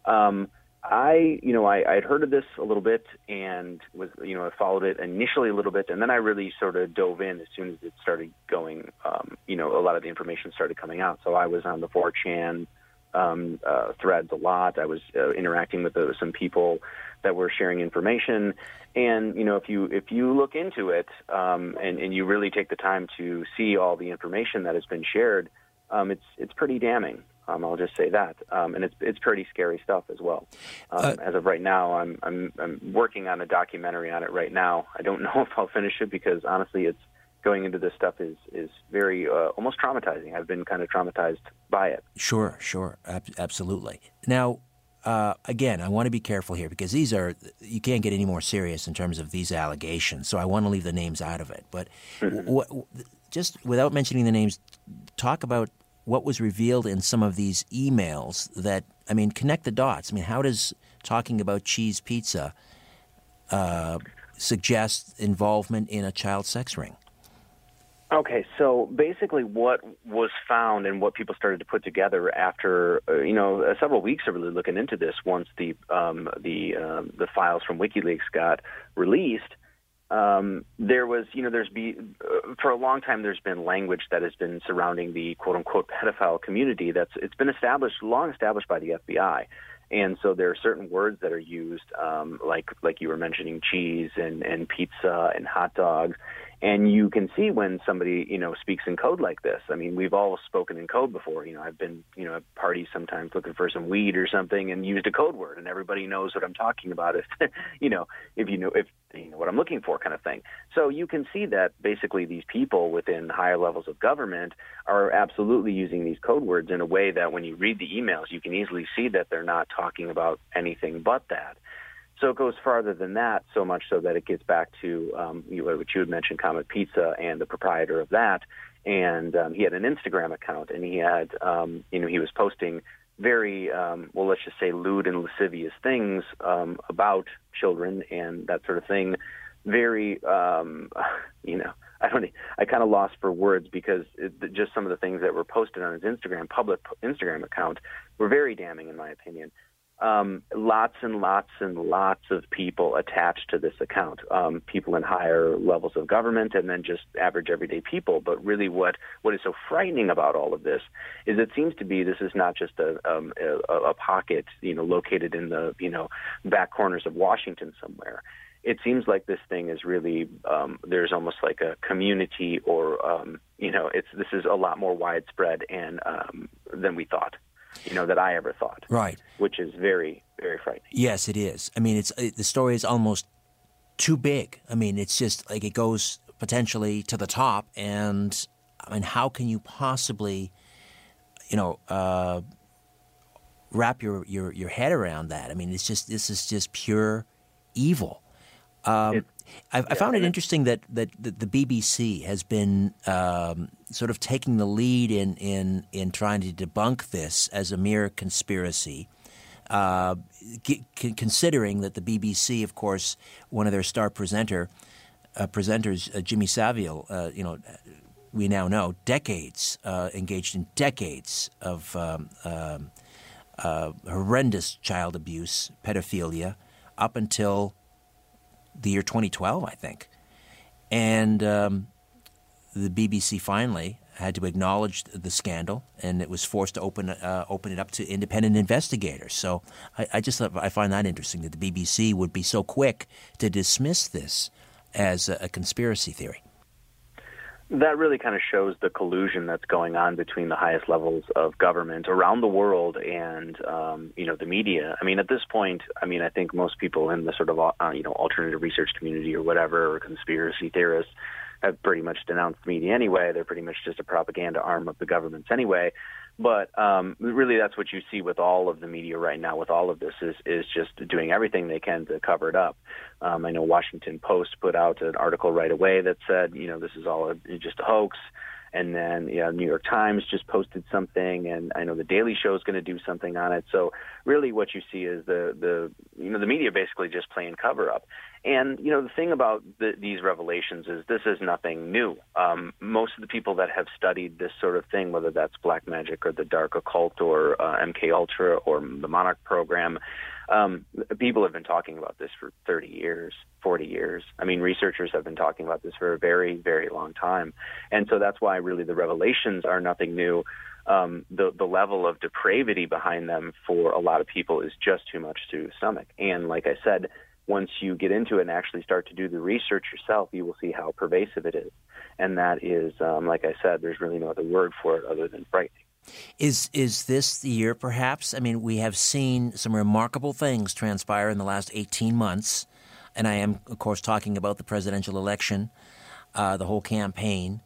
I'd heard of this a little bit and was, I followed it initially a little bit, and then I really sort of dove in as soon as it started going, a lot of the information started coming out. So I was on the 4chan threads a lot. I was interacting with some people that were sharing information. And, if you look into it and you really take the time to see all the information that has been shared, it's pretty damning. I'll just say that, and it's pretty scary stuff as well. As of right now, I'm working on a documentary on it right now. I don't know if I'll finish it, because honestly, it's going into this stuff is very almost traumatizing. I've been kind of traumatized by it. Sure, absolutely. Now, again, I want to be careful here, because you can't get any more serious in terms of these allegations. So I want to leave the names out of it. But just without mentioning the names, talk about what was revealed in some of these emails that, connect the dots. How does talking about cheese pizza suggest involvement in a child sex ring? Okay, so basically what was found and what people started to put together after, several weeks of really looking into this, once the files from WikiLeaks got released, there was, for a long time, there's been language that has been surrounding the quote unquote pedophile community it's been long established by the FBI. And so there are certain words that are used, like you were mentioning, cheese and pizza and hot dogs. And you can see when somebody, speaks in code like this. We've all spoken in code before. I've been, at parties sometimes looking for some weed or something and used a code word, and everybody knows what I'm talking about. If you know what I'm looking for, kind of thing. So you can see that basically these people within higher levels of government are absolutely using these code words in a way that when you read the emails, you can easily see that they're not talking about anything but that. So it goes farther than that, so much so that it gets back to what you had mentioned, Comet Pizza, and the proprietor of that. And he had an Instagram account, and he had, he was posting very, let's just say lewd and lascivious things about children and that sort of thing. Very, I kind of lost for words, because just some of the things that were posted on his public Instagram account were very damning, in my opinion. Lots and lots and lots of people attached to this account, people in higher levels of government, and then just average everyday people. But really what is so frightening about all of this is it seems to be this is not just a pocket, located in the, back corners of Washington somewhere. It seems like this thing is really, there's almost like a community, or, this is a lot more widespread and than we thought. That I ever thought. Right. Which is very, very frightening. Yes, it is. The story is almost too big. It's just like it goes potentially to the top, and how can you possibly, wrap your head around that? This is just pure evil. I found it interesting that the BBC has been sort of taking the lead in trying to debunk this as a mere conspiracy, considering that the BBC, of course, one of their star presenters, Jimmy Savile, we now know, engaged in decades of horrendous child abuse, pedophilia, up until the year 2012, I think. And the BBC finally had to acknowledge the scandal, and it was forced to open it up to independent investigators. So I find that interesting that the BBC would be so quick to dismiss this as a conspiracy theory. That really kind of shows the collusion that's going on between the highest levels of government around the world and, the media. I mean, at this point, I think most people in the sort of, alternative research community or whatever, or conspiracy theorists, have pretty much denounced the media anyway. They're pretty much just a propaganda arm of the governments anyway. But really, that's what you see with all of the media right now. With all of this, is just doing everything they can to cover it up. I know Washington Post put out an article right away that said, this is all just a hoax. And then New York Times just posted something, and I know the Daily Show is going to do something on it. So really, what you see is the media basically just playing cover up. And the thing about these revelations is this is nothing new. Most of the people that have studied this sort of thing, whether that's black magic or the dark occult or MK Ultra or the Monarch program, people have been talking about this for 30 years, 40 years. I mean, researchers have been talking about this for a very, very long time. And so that's why really the revelations are nothing new. The level of depravity behind them for a lot of people is just too much to stomach. And like I said, once you get into it and actually start to do the research yourself, you will see how pervasive it is. And that is, like I said, there's really no other word for it other than frightening. Is this the year, perhaps? I mean, we have seen some remarkable things transpire in the last 18 months, and I am, of course, talking about the presidential election, the whole campaign.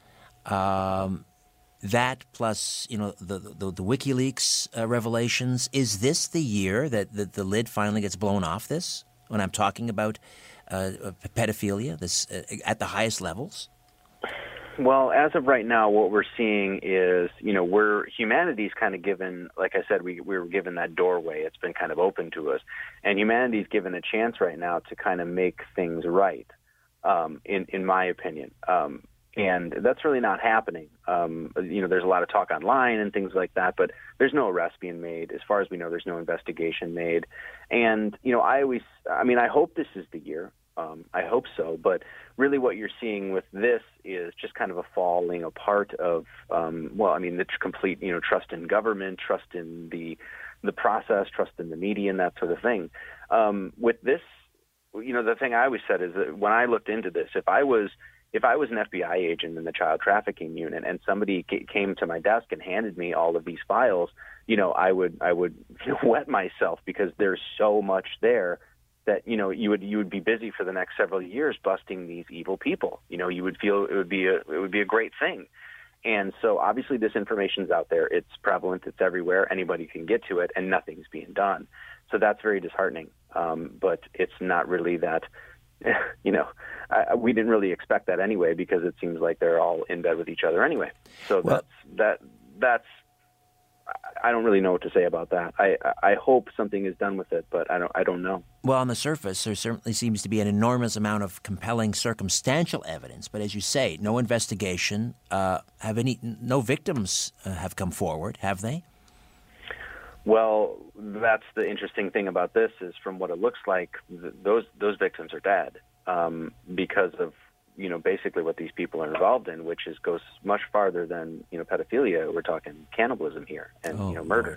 That plus, the WikiLeaks revelations. Is this the year that the lid finally gets blown off this? When I'm talking about pedophilia, this at the highest levels. Well, as of right now, what we're seeing is, humanity's kind of given, like I said, we were given that doorway. It's been kind of open to us. And humanity's given a chance right now to kind of make things right, in my opinion. And that's really not happening. There's a lot of talk online and things like that, but there's no arrest being made. As far as we know, there's no investigation made. And, I hope this is the year. I hope so. But really what you're seeing with this is just kind of a falling apart of, the complete, trust in government, trust in the process, trust in the media and that sort of thing. With this, the thing I always said is that when I looked into this, if I was an FBI agent in the child trafficking unit and somebody came to my desk and handed me all of these files, I would wet myself because there's so much there that, you would be busy for the next several years busting these evil people. You would feel it would be a great thing. And so obviously this information's out there. It's prevalent. It's everywhere. Anybody can get to it, and nothing's being done. So that's very disheartening. But it's not really that. We didn't really expect that anyway, because it seems like they're all in bed with each other anyway. So that's I don't really know what to say about that. I hope something is done with it, but I don't know. Well, on the surface, there certainly seems to be an enormous amount of compelling circumstantial evidence, but as you say, no investigation. No victims have come forward, have they? Well, that's the interesting thing about this is, from what it looks like, those victims are dead because of basically what these people are involved in, which goes much farther than pedophilia. We're talking cannibalism here and murder,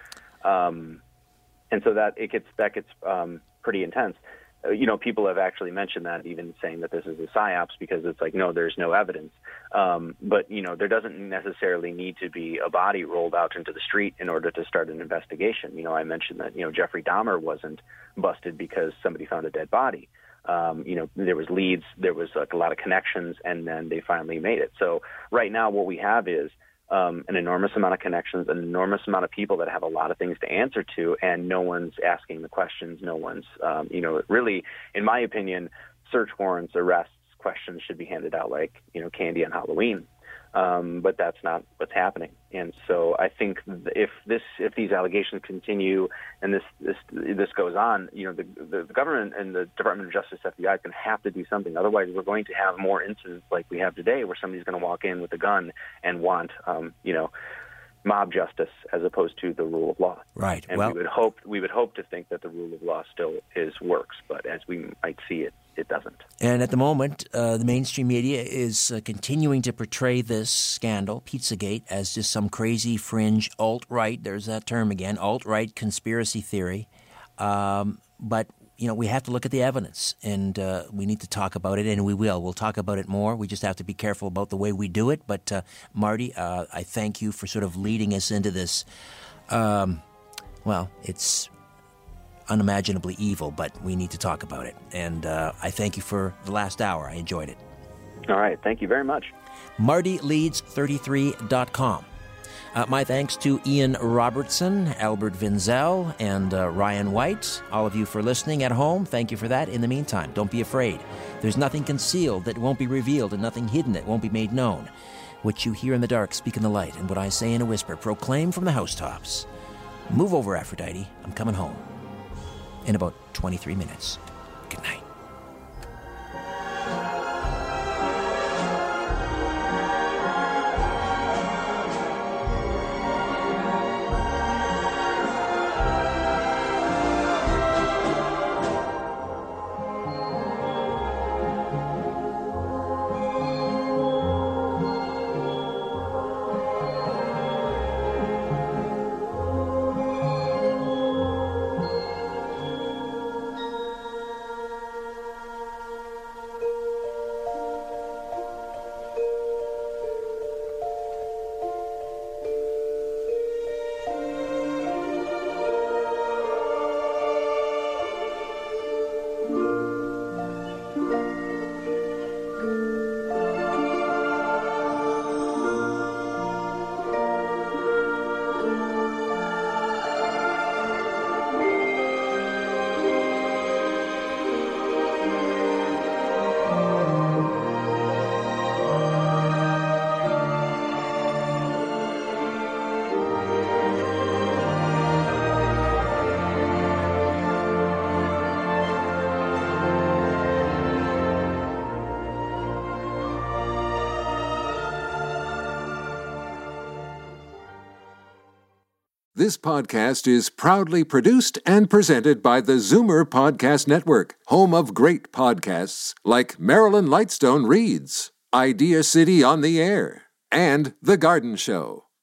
and so that gets pretty intense. People have actually mentioned that, even saying that this is a psyops, because it's like, no, there's no evidence. But there doesn't necessarily need to be a body rolled out into the street in order to start an investigation. I mentioned that, Jeffrey Dahmer wasn't busted because somebody found a dead body. There was leads, there was a lot of connections, and then they finally made it. So right now what we have is an enormous amount of connections, an enormous amount of people that have a lot of things to answer to, and no one's asking the questions. No one's, really, in my opinion, search warrants, arrests, questions should be handed out like, candy on Halloween. But that's not what's happening. And so I think if these allegations continue and this goes on, the government and the Department of Justice, FBI, is going to have to do something. Otherwise, we're going to have more incidents like we have today, where somebody's going to walk in with a gun and want, mob justice as opposed to the rule of law. Right. And we would hope to think that the rule of law still works, but as we might see, it it doesn't. And at the moment, the mainstream media is continuing to portray this scandal, Pizzagate, as just some crazy fringe alt-right, there's that term again, alt-right conspiracy theory. But, we have to look at the evidence, and we need to talk about it, and we will. We'll talk about it more. We just have to be careful about the way we do it. But, Marty, I thank you for sort of leading us into this. It's unimaginably evil, but we need to talk about it. And I thank you for the last hour. I enjoyed it. All right. Thank you very much. MartyLeeds33.com. My thanks to Ian Robertson, Albert Vinzel, and Ryan White. All of you for listening at home, thank you for that. In the meantime, don't be afraid. There's nothing concealed that won't be revealed, and nothing hidden that won't be made known. What you hear in the dark, speak in the light, and what I say in a whisper, proclaim from the housetops. Move over, Aphrodite. I'm coming home in about 23 minutes. Good night. This podcast is proudly produced and presented by the Zoomer Podcast Network, home of great podcasts like Marilyn Lightstone Reads, Idea City on the Air, and The Garden Show.